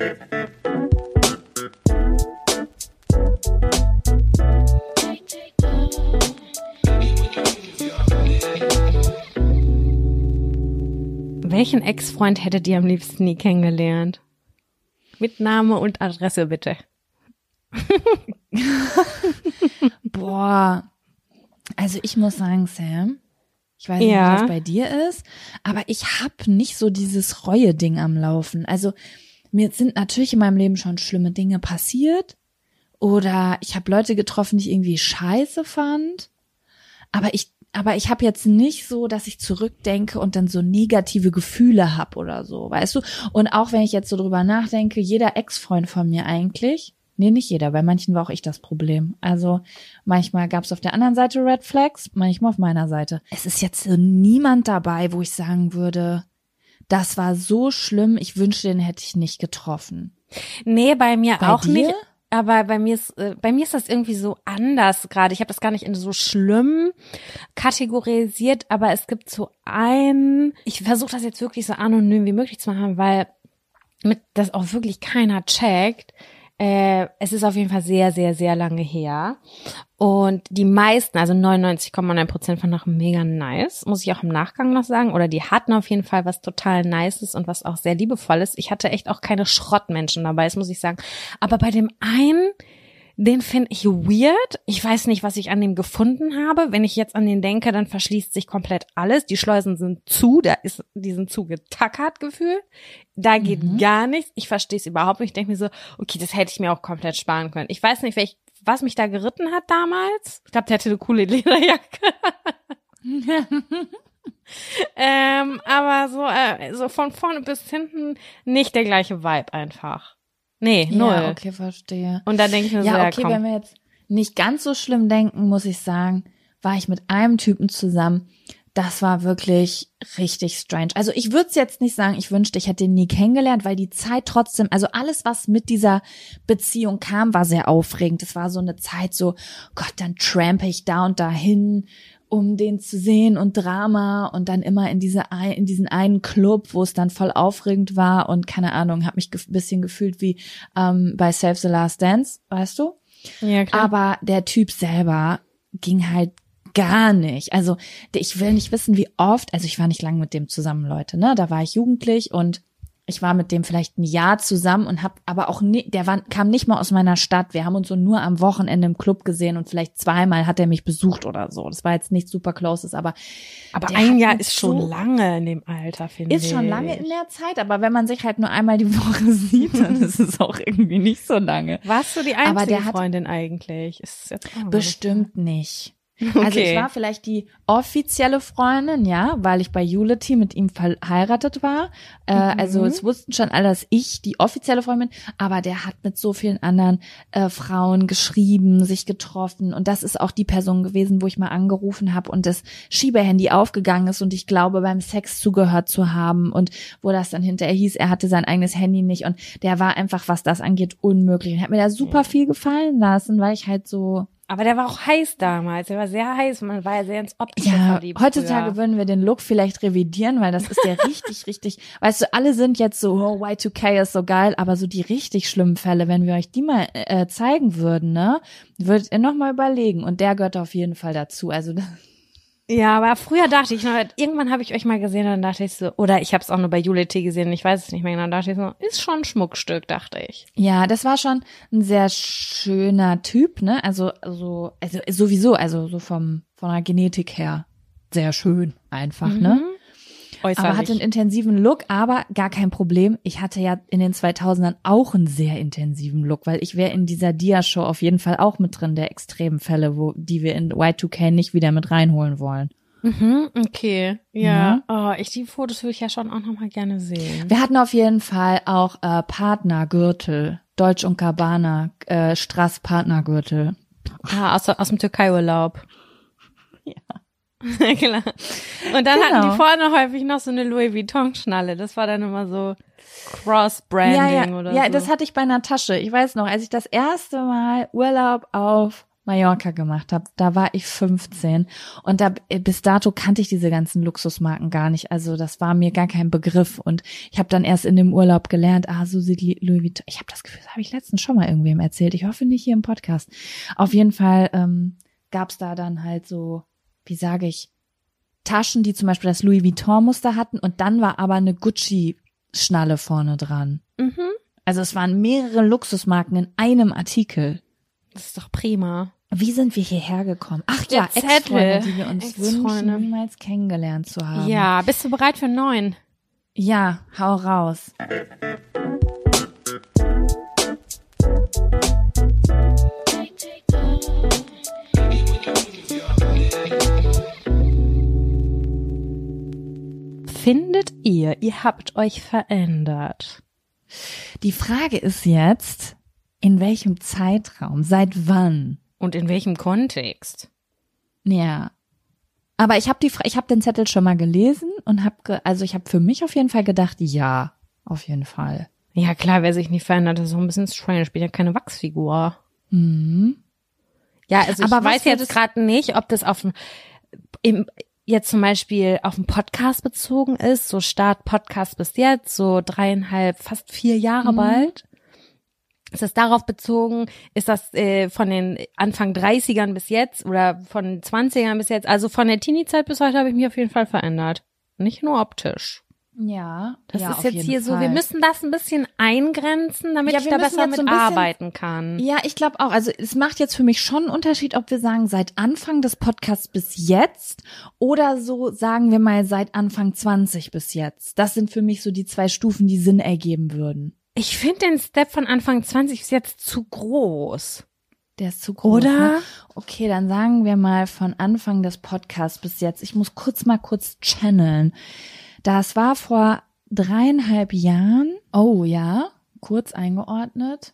[SPEAKER 4] Welchen Ex-Freund hättet ihr am liebsten nie kennengelernt? Mit Name und Adresse bitte.
[SPEAKER 2] Boah, also ich muss sagen, Sam, ich weiß nicht,
[SPEAKER 4] Ja.
[SPEAKER 2] wie das bei dir ist, aber ich hab nicht so dieses Reue-Ding am Laufen. Also mir sind natürlich in meinem Leben schon schlimme Dinge passiert oder ich habe Leute getroffen, die ich irgendwie scheiße fand, aber ich aber ich habe jetzt nicht so, dass ich zurückdenke und dann so negative Gefühle hab oder so, weißt du? Und auch wenn ich jetzt so drüber nachdenke, jeder Ex-Freund von mir eigentlich, nee, nicht jeder, bei manchen war auch ich das Problem. Also manchmal gab es auf der anderen Seite Red Flags, manchmal auf meiner Seite. Es ist jetzt so niemand dabei, wo ich sagen würde, das war so schlimm, ich wünschte, den hätte ich nicht getroffen.
[SPEAKER 4] Nee, bei mir
[SPEAKER 2] Bei
[SPEAKER 4] auch
[SPEAKER 2] dir?
[SPEAKER 4] nicht. Aber bei mir ist äh, bei mir ist das irgendwie so anders gerade. Ich habe das gar nicht in so schlimm kategorisiert, aber es gibt so ein. Ich versuche das jetzt wirklich so anonym wie möglich zu machen, weil mit das auch wirklich keiner checkt. Äh, es ist auf jeden Fall sehr, sehr, sehr lange her. Und die meisten, also neunundneunzig Komma neun Prozent fanden auch mega nice, muss ich auch im Nachgang noch sagen. Oder die hatten auf jeden Fall was total Nices und was auch sehr Liebevolles. Ich hatte echt auch keine Schrottmenschen dabei, das muss ich sagen. Aber bei dem einen, den finde ich weird. Ich weiß nicht, was ich an dem gefunden habe. Wenn ich jetzt an den denke, dann verschließt sich komplett alles. Die Schleusen sind zu, da ist, die sind zugetackert gefühlt. Da geht
[SPEAKER 2] Mhm.
[SPEAKER 4] gar nichts. Ich verstehe es überhaupt nicht. Ich denke mir so, okay, das hätte ich mir auch komplett sparen können. Ich weiß nicht, welch, was mich da geritten hat damals. Ich glaube, der hatte eine coole Lederjacke. ähm, aber so, äh, so von vorne bis hinten nicht der gleiche Vibe einfach. Nee, null.
[SPEAKER 2] Ja, okay, verstehe.
[SPEAKER 4] Und da denke ich mir so,
[SPEAKER 2] Ja,
[SPEAKER 4] ja,
[SPEAKER 2] okay,
[SPEAKER 4] komm.
[SPEAKER 2] wenn wir jetzt nicht ganz so schlimm denken, muss ich sagen, war ich mit einem Typen zusammen. Das war wirklich richtig strange. Also ich würde es jetzt nicht sagen, ich wünschte, ich hätte ihn nie kennengelernt, weil die Zeit trotzdem, also alles, was mit dieser Beziehung kam, war sehr aufregend. Es war so eine Zeit so, Gott, dann trampe ich da und dahin, um den zu sehen und Drama und dann immer in diese ein, in diesen einen Club, wo es dann voll aufregend war und keine Ahnung, habe mich ein bisschen gefühlt wie ähm, bei Save the Last Dance, weißt du?
[SPEAKER 4] Ja, klar.
[SPEAKER 2] Aber der Typ selber ging halt gar nicht. Also ich will nicht wissen, wie oft, also ich war nicht lange mit dem zusammen, Leute, ne? Da war ich jugendlich und ich war mit dem vielleicht ein Jahr zusammen und hab aber auch nie, der war, kam nicht mal aus meiner Stadt. Wir haben uns so nur am Wochenende im Club gesehen und vielleicht zweimal hat er mich besucht oder so. Das war jetzt nicht super closes, aber
[SPEAKER 4] Aber
[SPEAKER 2] der
[SPEAKER 4] ein
[SPEAKER 2] hat
[SPEAKER 4] Jahr
[SPEAKER 2] mich
[SPEAKER 4] ist schon
[SPEAKER 2] so-
[SPEAKER 4] lange in dem Alter, finde ich.
[SPEAKER 2] Ist schon lange in der Zeit, aber wenn man sich halt nur einmal die Woche sieht, dann ist es auch irgendwie nicht so lange.
[SPEAKER 4] Warst du die
[SPEAKER 2] Aber
[SPEAKER 4] einzige
[SPEAKER 2] der hat-
[SPEAKER 4] Freundin eigentlich? Ist das jetzt auch noch
[SPEAKER 2] Bestimmt nicht. Also ich war vielleicht die offizielle Freundin, ja, weil ich bei Unity mit ihm verheiratet war. Äh, mhm. Also es wussten schon alle, dass ich die offizielle Freundin bin, aber der hat mit so vielen anderen äh, Frauen geschrieben, sich getroffen und das ist auch die Person gewesen, wo ich mal angerufen habe und das Schiebehandy aufgegangen ist und ich glaube beim Sex zugehört zu haben und wo das dann hinterher hieß, er hatte sein eigenes Handy nicht und der war einfach, was das angeht, unmöglich. Und hat mir da super viel gefallen lassen, weil ich halt so
[SPEAKER 4] Aber der war auch heiß damals. Der war sehr heiß. Man war ja sehr ins Optische
[SPEAKER 2] ja,
[SPEAKER 4] verliebt.
[SPEAKER 2] heutzutage
[SPEAKER 4] früher.
[SPEAKER 2] würden wir den Look vielleicht revidieren, weil das ist ja richtig, richtig, weißt du, alle sind jetzt so, oh, Y two K ist so geil, aber so die richtig schlimmen Fälle, wenn wir euch die mal äh, zeigen würden, ne, würdet ihr nochmal überlegen und der gehört auf jeden Fall dazu. Also
[SPEAKER 4] Ja, aber früher dachte ich noch, irgendwann habe ich euch mal gesehen und dann dachte ich so, oder ich habe es auch nur bei Unity gesehen, ich weiß es nicht mehr genau, dann dachte ich so, ist schon ein Schmuckstück, dachte ich.
[SPEAKER 2] ja, das war schon ein sehr schöner Typ, ne, also, also, also sowieso, also so vom, von der Genetik her sehr schön einfach, mhm. ne.
[SPEAKER 4] Äußerlich.
[SPEAKER 2] Aber hatte einen intensiven Look, aber gar kein Problem. Ich hatte ja in den zweitausendern auch einen sehr intensiven Look, weil ich wäre in dieser Dia-Show auf jeden Fall auch mit drin, der extremen Fälle, wo die wir in Y two K nicht wieder mit reinholen wollen.
[SPEAKER 4] Mhm, okay, ja. ja. Oh, ich die Fotos würde ich ja schon auch noch mal gerne sehen.
[SPEAKER 2] Wir hatten auf jeden Fall auch äh, Partnergürtel, Deutsch und Gabbana, äh, Strass Partnergürtel.
[SPEAKER 4] Ah, aus, aus dem Türkei-Urlaub.
[SPEAKER 2] Ja.
[SPEAKER 4] Klar. Und dann
[SPEAKER 2] genau.
[SPEAKER 4] hatten die vorne häufig noch so eine Louis Vuitton-Schnalle. Das war dann immer so Cross-Branding
[SPEAKER 2] ja, ja.
[SPEAKER 4] oder
[SPEAKER 2] ja,
[SPEAKER 4] so.
[SPEAKER 2] Ja, das hatte ich bei einer Tasche. Ich weiß noch, als ich das erste Mal Urlaub auf Mallorca gemacht habe, da war ich fünfzehn und da bis dato kannte ich diese ganzen Luxusmarken gar nicht. Also das war mir gar kein Begriff und ich habe dann erst in dem Urlaub gelernt, ah, so sieht Louis Vuitton. Ich habe das Gefühl, das habe ich letztens schon mal irgendwem erzählt. Ich hoffe nicht hier im Podcast. Auf jeden Fall ähm, gab's da dann halt so, wie sage ich, Taschen, die zum Beispiel das Louis Vuitton-Muster hatten und dann war aber eine Gucci-Schnalle vorne dran.
[SPEAKER 4] Mhm.
[SPEAKER 2] Also es waren mehrere Luxusmarken in einem Artikel.
[SPEAKER 4] Das ist doch prima.
[SPEAKER 2] Wie sind wir hierher gekommen? Ach
[SPEAKER 4] Der
[SPEAKER 2] ja,
[SPEAKER 4] Zettel.
[SPEAKER 2] Ex-Freunde, die wir uns
[SPEAKER 4] Ex-Freunde.
[SPEAKER 2] wünschen, niemals kennengelernt zu haben.
[SPEAKER 4] Ja, bist du bereit für einen neuen?
[SPEAKER 2] Ja, hau raus.
[SPEAKER 4] Findet ihr, ihr habt euch verändert?
[SPEAKER 2] Die Frage ist jetzt, in welchem Zeitraum, seit wann?
[SPEAKER 4] Und in welchem Kontext?
[SPEAKER 2] Ja. Aber ich habe die, ich habe den Zettel schon mal gelesen und habe, also ich habe für mich auf jeden Fall gedacht, ja, auf jeden Fall.
[SPEAKER 4] Ja klar, wer sich nicht verändert, ist so ein bisschen strange. Ich bin ja keine Wachsfigur.
[SPEAKER 2] Mhm.
[SPEAKER 4] Ja, also ich
[SPEAKER 2] Aber
[SPEAKER 4] weiß jetzt gerade nicht, ob das auf im jetzt zum Beispiel auf den Podcast bezogen ist, so Start Podcast bis jetzt, so dreieinhalb, fast vier Jahre
[SPEAKER 2] Mhm.
[SPEAKER 4] bald. Ist das darauf bezogen? Ist das äh, von den Anfang dreißigern bis jetzt oder von den zwanzigern bis jetzt? Also von der Teenie-Zeit bis heute habe ich mich auf jeden Fall verändert. Nicht nur optisch.
[SPEAKER 2] Ja,
[SPEAKER 4] Das
[SPEAKER 2] ja,
[SPEAKER 4] ist
[SPEAKER 2] auf
[SPEAKER 4] jetzt
[SPEAKER 2] jeden
[SPEAKER 4] hier so,
[SPEAKER 2] Fall.
[SPEAKER 4] wir müssen das ein bisschen eingrenzen, damit
[SPEAKER 2] Ja,
[SPEAKER 4] ich
[SPEAKER 2] wir
[SPEAKER 4] da
[SPEAKER 2] müssen
[SPEAKER 4] besser
[SPEAKER 2] jetzt
[SPEAKER 4] mit
[SPEAKER 2] so ein bisschen-
[SPEAKER 4] arbeiten kann.
[SPEAKER 2] Ja, ich glaube auch. Also es macht jetzt für mich schon einen Unterschied, ob wir sagen seit Anfang des Podcasts bis jetzt oder so sagen wir mal seit Anfang zwanzig bis jetzt. Das sind für mich so die zwei Stufen, die Sinn ergeben würden.
[SPEAKER 4] Ich finde den Step von Anfang zwanzig ist jetzt zu groß.
[SPEAKER 2] Der ist zu groß.
[SPEAKER 4] Oder?
[SPEAKER 2] Ne? Okay, dann sagen wir mal von Anfang des Podcasts bis jetzt. Ich muss kurz mal kurz channeln. Das war vor dreieinhalb Jahren. Oh ja, kurz eingeordnet.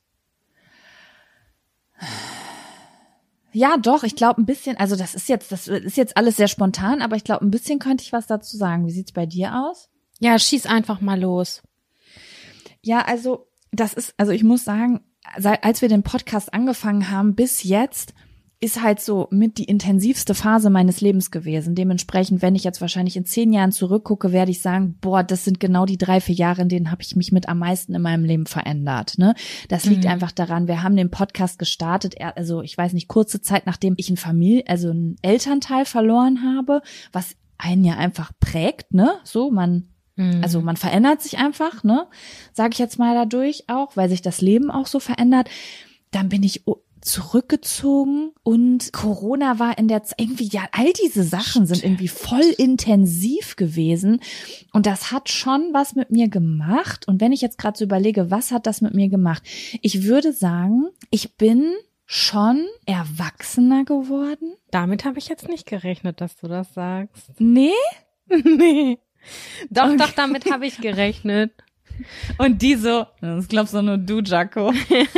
[SPEAKER 2] Ja, doch, ich glaube ein bisschen, also das ist jetzt, das ist jetzt alles sehr spontan, aber ich glaube, ein bisschen könnte ich was dazu sagen. Wie sieht's bei dir aus?
[SPEAKER 4] Ja, schieß einfach mal los.
[SPEAKER 2] Ja, also das ist, also ich muss sagen, seit als wir den Podcast angefangen haben bis jetzt, ist halt so mit die intensivste Phase meines Lebens gewesen. Dementsprechend, wenn ich jetzt wahrscheinlich in zehn Jahren zurückgucke, werde ich sagen, boah, das sind genau die drei, vier Jahre, in denen habe ich mich mit am meisten in meinem Leben verändert. Ne? Das liegt
[SPEAKER 4] Mhm.
[SPEAKER 2] einfach daran, wir haben den Podcast gestartet, also ich weiß nicht, kurze Zeit, nachdem ich ein Familie, also einen Elternteil verloren habe, was einen ja einfach prägt, ne? So, man
[SPEAKER 4] Mhm.
[SPEAKER 2] Also man verändert sich einfach, ne? Sage ich jetzt mal dadurch auch, weil sich das Leben auch so verändert. Dann bin ich zurückgezogen und Corona war in der Zeit irgendwie, ja, all diese Sachen sind irgendwie voll intensiv gewesen und das hat schon was mit mir gemacht. Und wenn ich jetzt gerade so überlege, was hat das mit mir gemacht? Ich würde sagen, ich bin schon erwachsener geworden.
[SPEAKER 4] Damit habe ich jetzt nicht gerechnet, dass du das sagst.
[SPEAKER 2] Nee?
[SPEAKER 4] Nee. Doch,
[SPEAKER 2] Okay.
[SPEAKER 4] doch, damit habe ich gerechnet.
[SPEAKER 2] Und die so, das glaubst doch nur du, Jaco.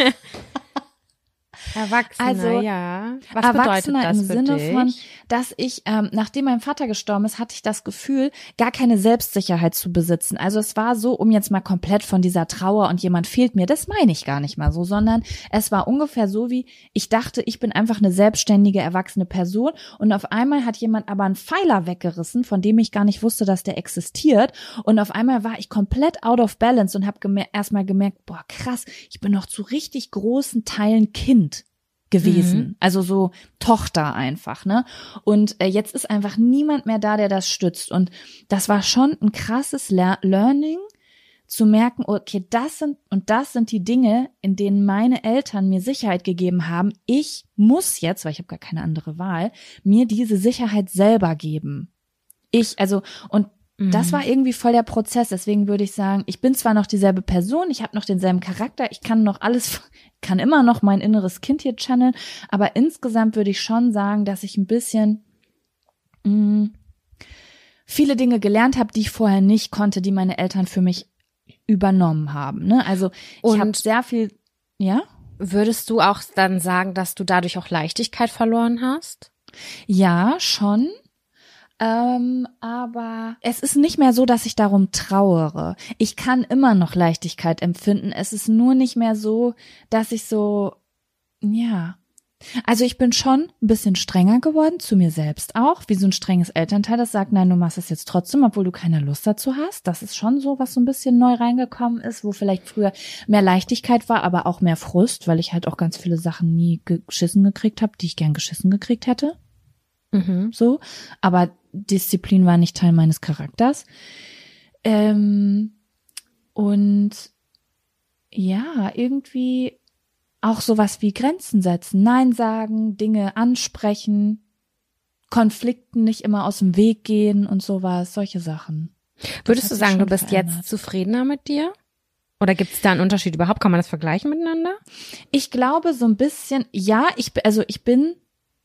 [SPEAKER 4] Erwachsener,
[SPEAKER 2] Also,
[SPEAKER 4] ja. Was
[SPEAKER 2] Erwachsener
[SPEAKER 4] bedeutet das
[SPEAKER 2] im
[SPEAKER 4] für
[SPEAKER 2] Sinne
[SPEAKER 4] dich?
[SPEAKER 2] von, dass ich, ähm, nachdem mein Vater gestorben ist, hatte ich das Gefühl, gar keine Selbstsicherheit zu besitzen. Also es war so, um jetzt mal komplett von dieser Trauer und jemand fehlt mir, das meine ich gar nicht mal so, sondern es war ungefähr so wie, ich dachte, ich bin einfach eine selbstständige, erwachsene Person und auf einmal hat jemand aber einen Pfeiler weggerissen, von dem ich gar nicht wusste, dass der existiert und auf einmal war ich komplett out of balance und habe gemer- erstmal gemerkt, boah krass, ich bin noch zu richtig großen Teilen Kind gewesen,
[SPEAKER 4] Mhm.
[SPEAKER 2] also so Tochter einfach, ne? Und äh, jetzt ist einfach niemand mehr da, der das stützt. Und das war schon ein krasses Lear- Learning, zu merken, okay, das sind und das sind die Dinge, in denen meine Eltern mir Sicherheit gegeben haben. Ich muss jetzt, weil ich habe gar keine andere Wahl, mir diese Sicherheit selber geben. Ich, also und das war irgendwie voll der Prozess, deswegen würde ich sagen, ich bin zwar noch dieselbe Person, ich habe noch denselben Charakter, ich kann noch alles, kann immer noch mein inneres Kind hier channeln, aber insgesamt würde ich schon sagen, dass ich ein bisschen mh, viele Dinge gelernt habe, die ich vorher nicht konnte, die meine Eltern für mich übernommen haben. Ne? Also ich
[SPEAKER 4] Und-
[SPEAKER 2] habe sehr viel, ja?
[SPEAKER 4] Würdest du auch dann sagen, dass du dadurch auch Leichtigkeit verloren hast?
[SPEAKER 2] Ja, schon. Ähm, aber es ist nicht mehr so, dass ich darum trauere. Ich kann immer noch Leichtigkeit empfinden. Es ist nur nicht mehr so, dass ich so, ja. Also ich bin schon ein bisschen strenger geworden, zu mir selbst auch, wie so ein strenges Elternteil, das sagt, nein, du machst es jetzt trotzdem, obwohl du keine Lust dazu hast. Das ist schon so, was so ein bisschen neu reingekommen ist, wo vielleicht früher mehr Leichtigkeit war, aber auch mehr Frust, weil ich halt auch ganz viele Sachen nie geschissen gekriegt habe, die ich gern geschissen gekriegt hätte.
[SPEAKER 4] Mhm.
[SPEAKER 2] So, aber Disziplin war nicht Teil meines Charakters. Ähm, und ja, irgendwie auch sowas wie Grenzen setzen, Nein sagen, Dinge ansprechen, Konflikten nicht immer aus dem Weg gehen und sowas, solche Sachen.
[SPEAKER 4] Würdest
[SPEAKER 2] hat
[SPEAKER 4] du
[SPEAKER 2] sich
[SPEAKER 4] sagen, du
[SPEAKER 2] schon
[SPEAKER 4] bist
[SPEAKER 2] verändert.
[SPEAKER 4] jetzt zufriedener mit dir? Oder gibt es da einen Unterschied überhaupt? Kann man das vergleichen miteinander?
[SPEAKER 2] Ich glaube so ein bisschen, ja, ich bin- also ich bin,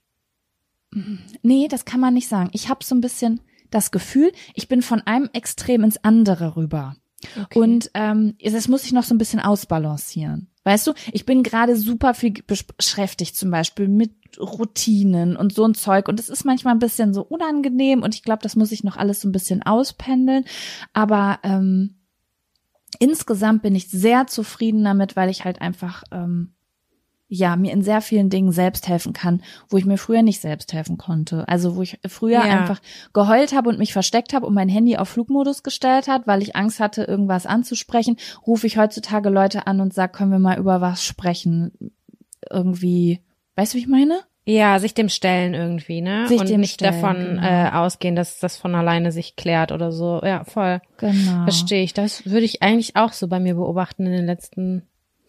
[SPEAKER 2] nee, das kann man nicht sagen. Ich habe so ein bisschen das Gefühl, ich bin von einem Extrem ins andere rüber.
[SPEAKER 4] Okay.
[SPEAKER 2] Und ähm, das muss ich noch so ein bisschen ausbalancieren. Weißt du, ich bin gerade super viel beschäftigt, zum Beispiel mit Routinen und so ein Zeug. Und es ist manchmal ein bisschen so unangenehm und ich glaube, das muss ich noch alles so ein bisschen auspendeln. Aber ähm, insgesamt bin ich sehr zufrieden damit, weil ich halt einfach ähm, ja mir in sehr vielen Dingen selbst helfen kann, wo ich mir früher nicht selbst helfen konnte. Also wo ich früher
[SPEAKER 4] Ja.
[SPEAKER 2] einfach geheult habe und mich versteckt habe und mein Handy auf Flugmodus gestellt hat, weil ich Angst hatte, irgendwas anzusprechen, rufe ich heutzutage Leute an und sage, können wir mal über was sprechen? Irgendwie, weißt du, wie ich meine?
[SPEAKER 4] Ja, sich dem stellen irgendwie, ne?
[SPEAKER 2] Sich
[SPEAKER 4] Und
[SPEAKER 2] dem
[SPEAKER 4] nicht
[SPEAKER 2] stellen,
[SPEAKER 4] davon
[SPEAKER 2] genau.
[SPEAKER 4] äh, ausgehen, dass das von alleine sich klärt oder so. Ja, voll.
[SPEAKER 2] Genau.
[SPEAKER 4] Verstehe ich. Das würde ich eigentlich auch so bei mir beobachten in den letzten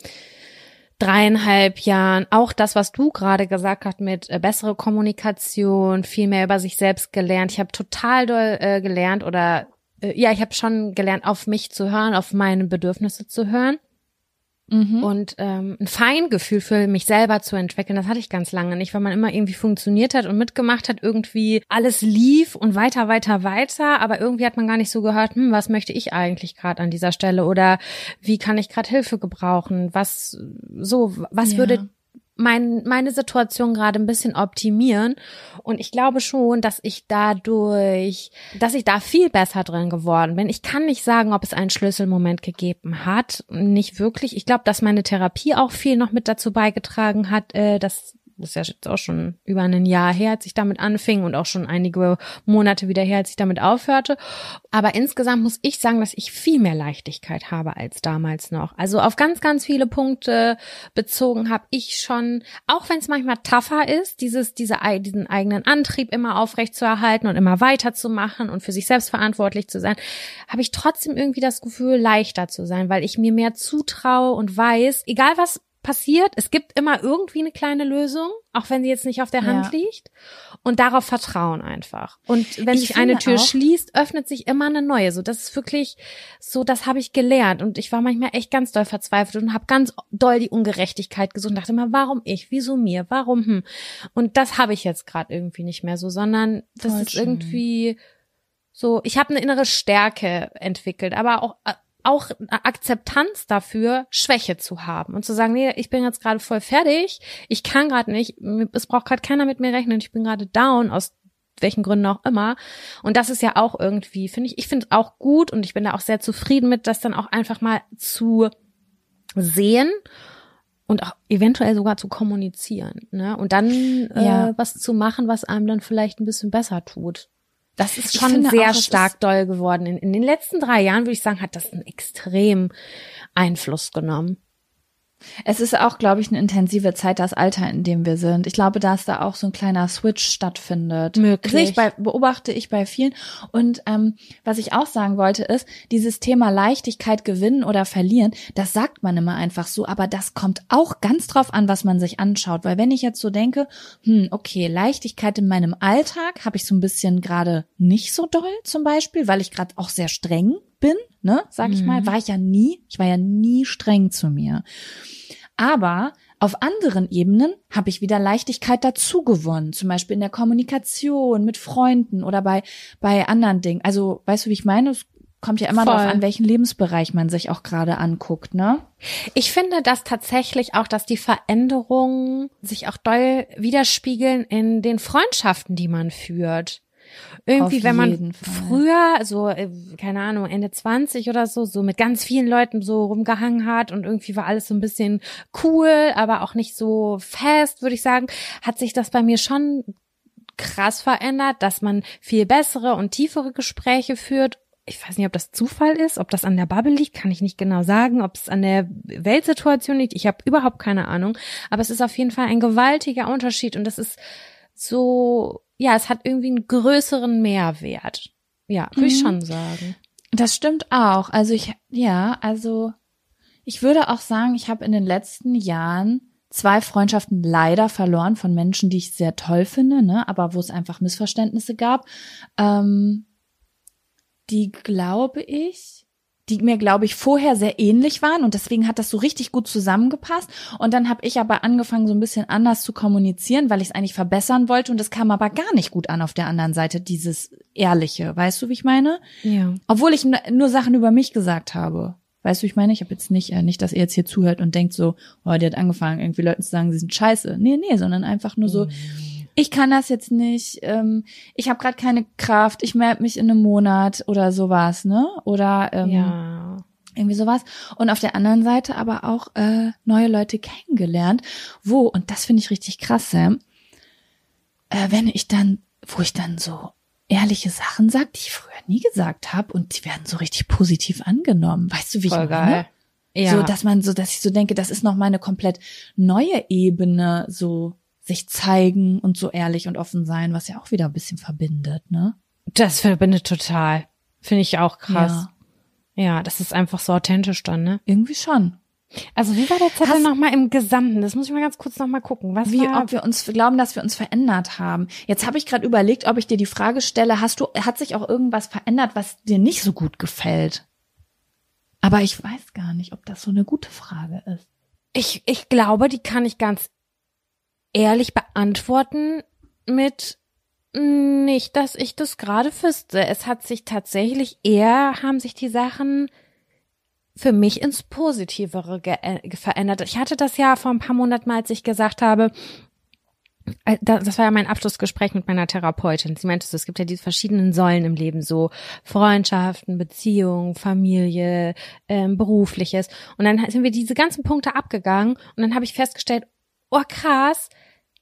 [SPEAKER 4] dreieinhalb Jahren. Auch das, was du gerade gesagt hast mit äh, bessere Kommunikation, viel mehr über sich selbst gelernt. Ich habe total doll äh, gelernt oder äh, ja, ich habe schon gelernt, auf mich zu hören, auf meine Bedürfnisse zu hören.
[SPEAKER 2] Mhm.
[SPEAKER 4] Und ähm, ein Feingefühl für mich selber zu entwickeln, das hatte ich ganz lange nicht, weil man immer irgendwie funktioniert hat und mitgemacht hat, irgendwie alles lief und weiter, weiter, weiter, aber irgendwie hat man gar nicht so gehört, hm, was möchte ich eigentlich gerade an dieser Stelle oder wie kann ich gerade Hilfe gebrauchen, was so, was
[SPEAKER 2] Ja.
[SPEAKER 4] würde mein, meine Situation gerade ein bisschen optimieren. Und ich glaube schon, dass ich dadurch, dass ich da viel besser drin geworden bin. Ich kann nicht sagen, ob es einen Schlüsselmoment gegeben hat. Nicht wirklich. Ich glaube, dass meine Therapie auch viel noch mit dazu beigetragen hat, äh, dass das ist ja jetzt auch schon über ein Jahr her, als ich damit anfing und auch schon einige Monate wieder her, als ich damit aufhörte. Aber insgesamt muss ich sagen, dass ich viel mehr Leichtigkeit habe als damals noch. Also auf ganz, ganz viele Punkte bezogen habe ich schon, auch wenn es manchmal tougher ist, dieses, diese, diesen eigenen Antrieb immer aufrecht zu erhalten und immer weiterzumachen und für sich selbst verantwortlich zu sein, habe ich trotzdem irgendwie das Gefühl, leichter zu sein, weil ich mir mehr zutraue und weiß, egal was passiert. Es gibt immer irgendwie eine kleine Lösung, auch wenn sie jetzt nicht auf der Hand
[SPEAKER 2] Ja.
[SPEAKER 4] liegt. Und darauf vertrauen einfach. Und wenn
[SPEAKER 2] Ich
[SPEAKER 4] sich eine
[SPEAKER 2] finde
[SPEAKER 4] Tür
[SPEAKER 2] auch-
[SPEAKER 4] schließt, öffnet sich immer eine neue. So, das ist wirklich so, das habe ich gelernt. Und ich war manchmal echt ganz doll verzweifelt und habe ganz doll die Ungerechtigkeit gesucht und dachte immer, warum ich, wieso mir, warum hm. Und das habe ich jetzt gerade irgendwie nicht mehr so, sondern das
[SPEAKER 2] Voll
[SPEAKER 4] ist
[SPEAKER 2] schön.
[SPEAKER 4] irgendwie so, ich habe eine innere Stärke entwickelt, aber auch auch eine Akzeptanz dafür, Schwäche zu haben und zu sagen, nee, ich bin jetzt gerade voll fertig, ich kann gerade nicht, es braucht gerade keiner mit mir rechnen, ich bin gerade down, aus welchen Gründen auch immer. Und das ist ja auch irgendwie, finde ich, ich finde es auch gut und ich bin da auch sehr zufrieden mit, das dann auch einfach mal zu sehen und auch eventuell sogar zu kommunizieren, ne? Und dann
[SPEAKER 2] Ja.
[SPEAKER 4] äh, was zu machen, was einem dann vielleicht ein bisschen besser tut. Das ist
[SPEAKER 2] Ich
[SPEAKER 4] schon
[SPEAKER 2] finde
[SPEAKER 4] sehr
[SPEAKER 2] auch, es
[SPEAKER 4] stark
[SPEAKER 2] ist-
[SPEAKER 4] doll geworden. In, in den letzten drei Jahren, würde ich sagen, hat das einen extrem Einfluss genommen.
[SPEAKER 2] Es ist auch, glaube ich, eine intensive Zeit, das Alter, in dem wir sind. Ich glaube, dass da auch so ein kleiner Switch stattfindet.
[SPEAKER 4] Möglich.
[SPEAKER 2] Sehe ich bei, beobachte ich bei vielen. Und ähm, was ich auch sagen wollte, ist, dieses Thema Leichtigkeit gewinnen oder verlieren, das sagt man immer einfach so, aber das kommt auch ganz drauf an, was man sich anschaut. Weil wenn ich jetzt so denke, hm, okay, Leichtigkeit in meinem Alltag habe ich so ein bisschen gerade nicht so doll zum Beispiel, weil ich gerade auch sehr streng bin, ne, sag ich mal, war ich ja nie, ich war ja nie streng zu mir. Aber auf anderen Ebenen habe ich wieder Leichtigkeit dazu gewonnen, zum Beispiel in der Kommunikation mit Freunden oder bei bei anderen Dingen. Also, weißt du, wie ich meine? Es kommt ja immer
[SPEAKER 4] Voll.
[SPEAKER 2] darauf an, welchen Lebensbereich man sich auch gerade anguckt, ne?
[SPEAKER 4] Ich finde, dass tatsächlich auch, dass die Veränderungen sich auch doll widerspiegeln in den Freundschaften, die man führt. Irgendwie,
[SPEAKER 2] Auf
[SPEAKER 4] wenn man
[SPEAKER 2] jeden Fall.
[SPEAKER 4] früher, so, äh, keine Ahnung, Ende zwanzig oder so, so mit ganz vielen Leuten so rumgehangen hat und irgendwie war alles so ein bisschen cool, aber auch nicht so fest, würde ich sagen, hat sich das bei mir schon krass verändert, dass man viel bessere und tiefere Gespräche führt. Ich weiß nicht, ob das Zufall ist, ob das an der Bubble liegt, kann ich nicht genau sagen, ob es an der Weltsituation liegt. Ich habe überhaupt keine Ahnung, aber es ist auf jeden Fall ein gewaltiger Unterschied und das ist so, ja, es hat irgendwie einen größeren Mehrwert. Ja, würde ich
[SPEAKER 2] Mhm.
[SPEAKER 4] schon sagen.
[SPEAKER 2] Das stimmt auch. Also ich, ja, also ich würde auch sagen, ich habe in den letzten Jahren zwei Freundschaften leider verloren von Menschen, die ich sehr toll finde, ne, aber wo es einfach Missverständnisse gab, ähm, die glaube ich, die mir, glaube ich, vorher sehr ähnlich waren und deswegen hat das so richtig gut zusammengepasst und dann habe ich aber angefangen, so ein bisschen anders zu kommunizieren, weil ich es eigentlich verbessern wollte und es kam aber gar nicht gut an auf der anderen Seite, dieses Ehrliche, weißt du, wie ich meine?
[SPEAKER 4] Ja.
[SPEAKER 2] Obwohl ich n- nur Sachen über mich gesagt habe. Weißt du, ich meine, ich habe jetzt nicht, äh, nicht, dass ihr jetzt hier zuhört und denkt so, oh, die hat angefangen, irgendwie Leuten zu sagen, sie sind scheiße. Nee, nee, sondern einfach nur so, ich kann das jetzt nicht, ähm, ich habe gerade keine Kraft, ich melde mich in einem Monat oder sowas, ne? Oder ähm,
[SPEAKER 4] Ja.
[SPEAKER 2] irgendwie sowas. Und auf der anderen Seite aber auch äh, neue Leute kennengelernt, wo, und das finde ich richtig krass, Sam, äh, wenn ich dann, wo ich dann so ehrliche Sachen sage, die ich früher nie gesagt habe und die werden so richtig positiv angenommen. Weißt du, wie
[SPEAKER 4] Voll
[SPEAKER 2] ich meine?
[SPEAKER 4] geil. Ja.
[SPEAKER 2] So, dass man so, dass ich so denke, das ist noch mal eine komplett neue Ebene, so sich zeigen und so ehrlich und offen sein, was ja auch wieder ein bisschen verbindet, ne?
[SPEAKER 4] Das verbindet total. Finde ich auch krass.
[SPEAKER 2] Ja,
[SPEAKER 4] Ja, das ist einfach so authentisch dann, ne?
[SPEAKER 2] irgendwie schon.
[SPEAKER 4] Also wie war der Zettel
[SPEAKER 2] Hast-
[SPEAKER 4] nochmal im Gesamten? Das muss ich mal ganz kurz nochmal gucken. Was
[SPEAKER 2] Wie,
[SPEAKER 4] war?
[SPEAKER 2] ob wir uns glauben, dass wir uns verändert haben. Jetzt habe ich gerade überlegt, ob ich dir die Frage stelle, hast du, hat sich auch irgendwas verändert, was dir nicht so gut gefällt? Aber ich weiß gar nicht, ob das so eine gute Frage ist.
[SPEAKER 4] Ich, ich glaube, die kann ich ganz ehrlich beantworten mit nicht, dass ich das gerade wüsste. Es hat sich tatsächlich eher, haben sich die Sachen für mich ins Positivere ge äh, verändert. Ich hatte das ja vor ein paar Monaten mal, als ich gesagt habe, äh, das war ja mein Abschlussgespräch mit meiner Therapeutin. Sie meinte so, es gibt ja diese verschiedenen Säulen im Leben, so Freundschaften, Beziehungen, Familie, ähm, Berufliches. Und dann sind wir diese ganzen Punkte abgegangen und dann habe ich festgestellt, oh krass,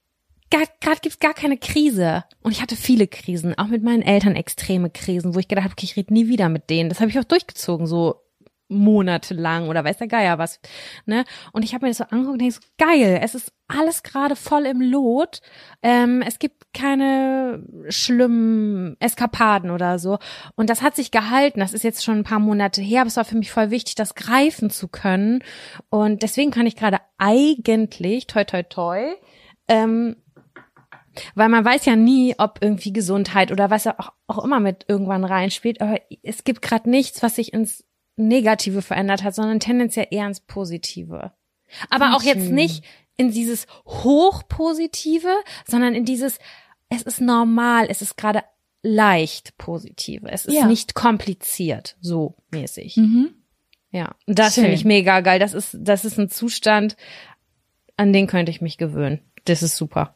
[SPEAKER 4] gerade gibt's gar keine Krise. Und ich hatte viele Krisen, auch mit meinen Eltern extreme Krisen, wo ich gedacht habe, okay, ich rede nie wieder mit denen. Das habe ich auch durchgezogen, so monatelang oder weiß der Geier was, ne? Und ich habe mir das so angeguckt und denke so, geil, es ist alles gerade voll im Lot. Ähm, es gibt keine schlimmen Eskapaden oder so. Und das hat sich gehalten. Das ist jetzt schon ein paar Monate her, aber es war für mich voll wichtig, das greifen zu können. Und deswegen kann ich gerade eigentlich, toi toi toi, ähm, weil man weiß ja nie, ob irgendwie Gesundheit oder was auch, auch immer mit irgendwann reinspielt, aber es gibt gerade nichts, was sich ins Negative verändert hat, sondern tendenziell eher ins Positive. Aber auch jetzt nicht in dieses Hochpositive, sondern in dieses, es ist normal, es ist gerade leicht Positive, es ist
[SPEAKER 2] Ja.
[SPEAKER 4] nicht kompliziert, so mäßig.
[SPEAKER 2] Mhm.
[SPEAKER 4] Ja, und das
[SPEAKER 2] Schön.
[SPEAKER 4] finde ich mega geil. Das ist, das ist ein Zustand, an den könnte ich mich gewöhnen. Das ist super.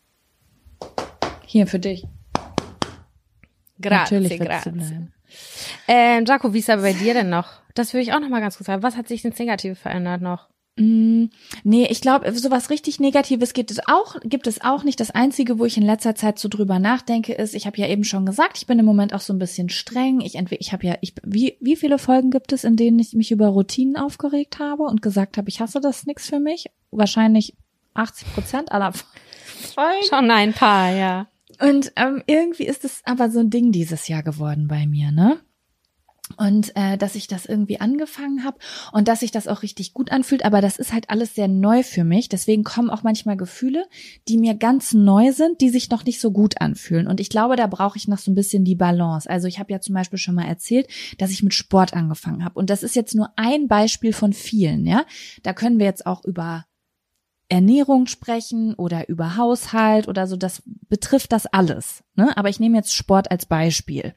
[SPEAKER 2] Hier für dich.
[SPEAKER 4] Grazie,
[SPEAKER 2] Natürlich wird's so
[SPEAKER 4] grazie.
[SPEAKER 2] bleiben.
[SPEAKER 4] Ähm, Jaco, wie ist aber bei dir denn noch? Das würde ich auch noch mal ganz kurz sagen. Was hat sich ins Negative verändert noch?
[SPEAKER 2] Mm, nee, ich glaube, sowas richtig Negatives gibt es auch, gibt es auch nicht. Das Einzige, wo ich in letzter Zeit so drüber nachdenke, ist, ich habe ja eben schon gesagt, ich bin im Moment auch so ein bisschen streng. Ich entweder, ich habe ja, ich, wie, wie viele Folgen gibt es, in denen ich mich über Routinen aufgeregt habe und gesagt habe, ich hasse das, nix für mich? Wahrscheinlich achtzig Prozent aller Folgen.
[SPEAKER 4] Schon ein paar, ja.
[SPEAKER 2] Und ähm, irgendwie ist es aber so ein Ding dieses Jahr geworden bei mir, ne? Und äh, dass ich das irgendwie angefangen habe und dass sich das auch richtig gut anfühlt, aber das ist halt alles sehr neu für mich. Deswegen kommen auch manchmal Gefühle, die mir ganz neu sind, die sich noch nicht so gut anfühlen. Und ich glaube, da brauche ich noch so ein bisschen die Balance. Also ich habe ja zum Beispiel schon mal erzählt, dass ich mit Sport angefangen habe. Und das ist jetzt nur ein Beispiel von vielen, ja. Da können wir jetzt auch über Ernährung sprechen oder über Haushalt oder so. Das betrifft das alles, ne? Aber ich nehme jetzt Sport als Beispiel.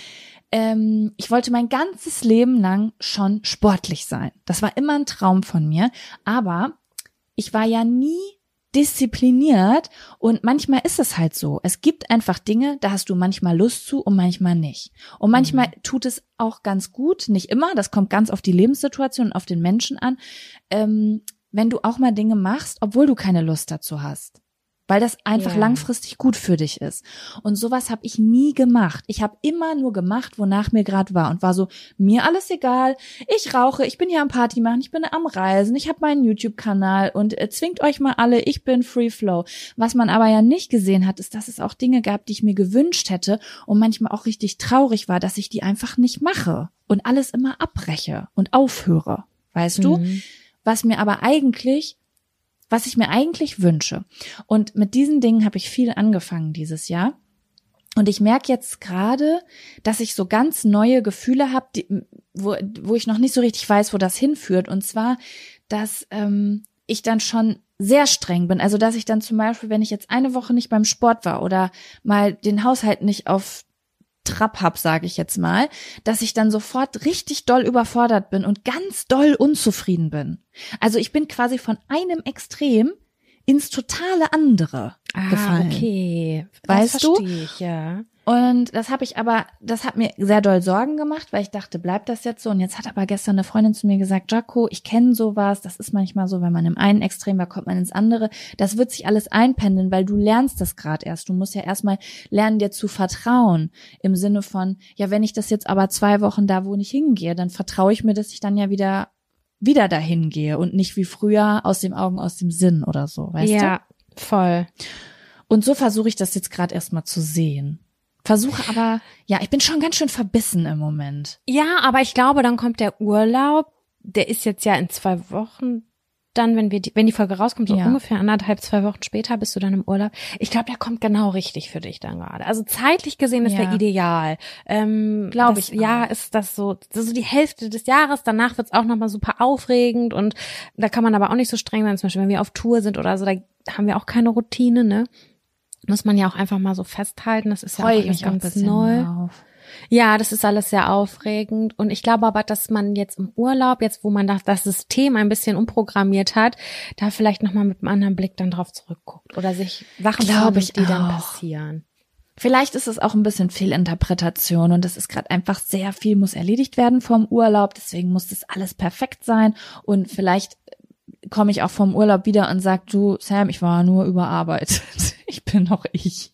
[SPEAKER 2] Ähm, ich wollte mein ganzes Leben lang schon sportlich sein. Das war immer ein Traum von mir, aber ich war ja nie diszipliniert und manchmal ist es halt so. Es gibt einfach Dinge, da hast du manchmal Lust zu und manchmal nicht. Und manchmal mhm. tut es auch ganz gut, nicht immer, das kommt ganz auf die Lebenssituation und auf den Menschen an, ähm, wenn du auch mal Dinge machst, obwohl du keine Lust dazu hast. Weil das einfach
[SPEAKER 4] ja.
[SPEAKER 2] langfristig gut für dich ist. Und sowas habe ich nie gemacht. Ich habe immer nur gemacht, wonach mir gerade war und war so, mir alles egal, ich rauche, ich bin hier am Party machen, ich bin am Reisen, ich habe meinen YouTube-Kanal und äh, zwingt euch mal alle, ich bin Free Flow. Was man aber ja nicht gesehen hat, ist, dass es auch Dinge gab, die ich mir gewünscht hätte und manchmal auch richtig traurig war, dass ich die einfach nicht mache und alles immer abbreche und aufhöre. Weißt mhm. du? Was mir aber eigentlich was ich mir eigentlich wünsche. Und mit diesen Dingen habe ich viel angefangen dieses Jahr. Und ich merke jetzt gerade, dass ich so ganz neue Gefühle habe, die, wo, wo ich noch nicht so richtig weiß, wo das hinführt. Und zwar, dass ähm, ich dann schon sehr streng bin. Also, dass ich dann zum Beispiel, wenn ich jetzt eine Woche nicht beim Sport war oder mal den Haushalt nicht auf Trab hab, sage ich jetzt mal, dass ich dann sofort richtig doll überfordert bin und ganz doll unzufrieden bin. Also ich bin quasi von einem Extrem ins totale andere
[SPEAKER 4] ah,
[SPEAKER 2] gefallen.
[SPEAKER 4] Okay,
[SPEAKER 2] weißt
[SPEAKER 4] das
[SPEAKER 2] du?
[SPEAKER 4] verstehe ich, ja.
[SPEAKER 2] Und das habe ich aber, das hat mir sehr doll Sorgen gemacht, weil ich dachte, bleibt das jetzt so? Und jetzt hat aber gestern eine Freundin zu mir gesagt, Jaco, ich kenne sowas, das ist manchmal so, wenn man im einen Extrem war, kommt man ins andere. Das wird sich alles einpendeln, weil du lernst das gerade erst. Du musst ja erstmal lernen, dir zu vertrauen. Im Sinne von, ja, wenn ich das jetzt aber zwei Wochen da, wo ich hingehe, dann vertraue ich mir, dass ich dann ja wieder wieder dahin gehe und nicht wie früher aus dem Augen, aus dem Sinn oder so, weißt
[SPEAKER 4] ja,
[SPEAKER 2] du?
[SPEAKER 4] Ja, voll.
[SPEAKER 2] Und so versuche ich das jetzt gerade erstmal zu sehen. Versuche aber, ja, ich bin schon ganz schön verbissen im Moment.
[SPEAKER 4] Ja, aber ich glaube, dann kommt der Urlaub, der ist jetzt ja in zwei Wochen, dann, wenn wir die, wenn die Folge rauskommt, so
[SPEAKER 2] ja.
[SPEAKER 4] ungefähr anderthalb, zwei Wochen später bist du dann im Urlaub. Ich glaube, der kommt genau richtig für dich dann gerade. Also zeitlich gesehen ist
[SPEAKER 2] ja.
[SPEAKER 4] der ideal. Ähm,
[SPEAKER 2] glaube ich.
[SPEAKER 4] Ja, ist das so, das ist so die Hälfte des Jahres. Danach wird's auch nochmal super aufregend und da kann man aber auch nicht so streng sein. Zum Beispiel, wenn wir auf Tour sind oder so, da haben wir auch keine Routine, ne? Muss man ja auch einfach mal so festhalten. Das ist ja auch alles ganz neu. Auf. Ja, das ist alles sehr aufregend. Und ich glaube aber, dass man jetzt im Urlaub, jetzt wo man das, das System ein bisschen umprogrammiert hat, da vielleicht nochmal mit einem anderen Blick dann drauf zurückguckt oder sich Sachen
[SPEAKER 2] glaube ich,
[SPEAKER 4] die
[SPEAKER 2] auch.
[SPEAKER 4] dann passieren.
[SPEAKER 2] Vielleicht ist es auch ein bisschen Fehlinterpretation und es ist gerade einfach sehr viel muss erledigt werden vom Urlaub. Deswegen muss das alles perfekt sein und vielleicht komme ich auch vom Urlaub wieder und sag, du, Sam, ich war nur überarbeitet. Ich bin noch ich.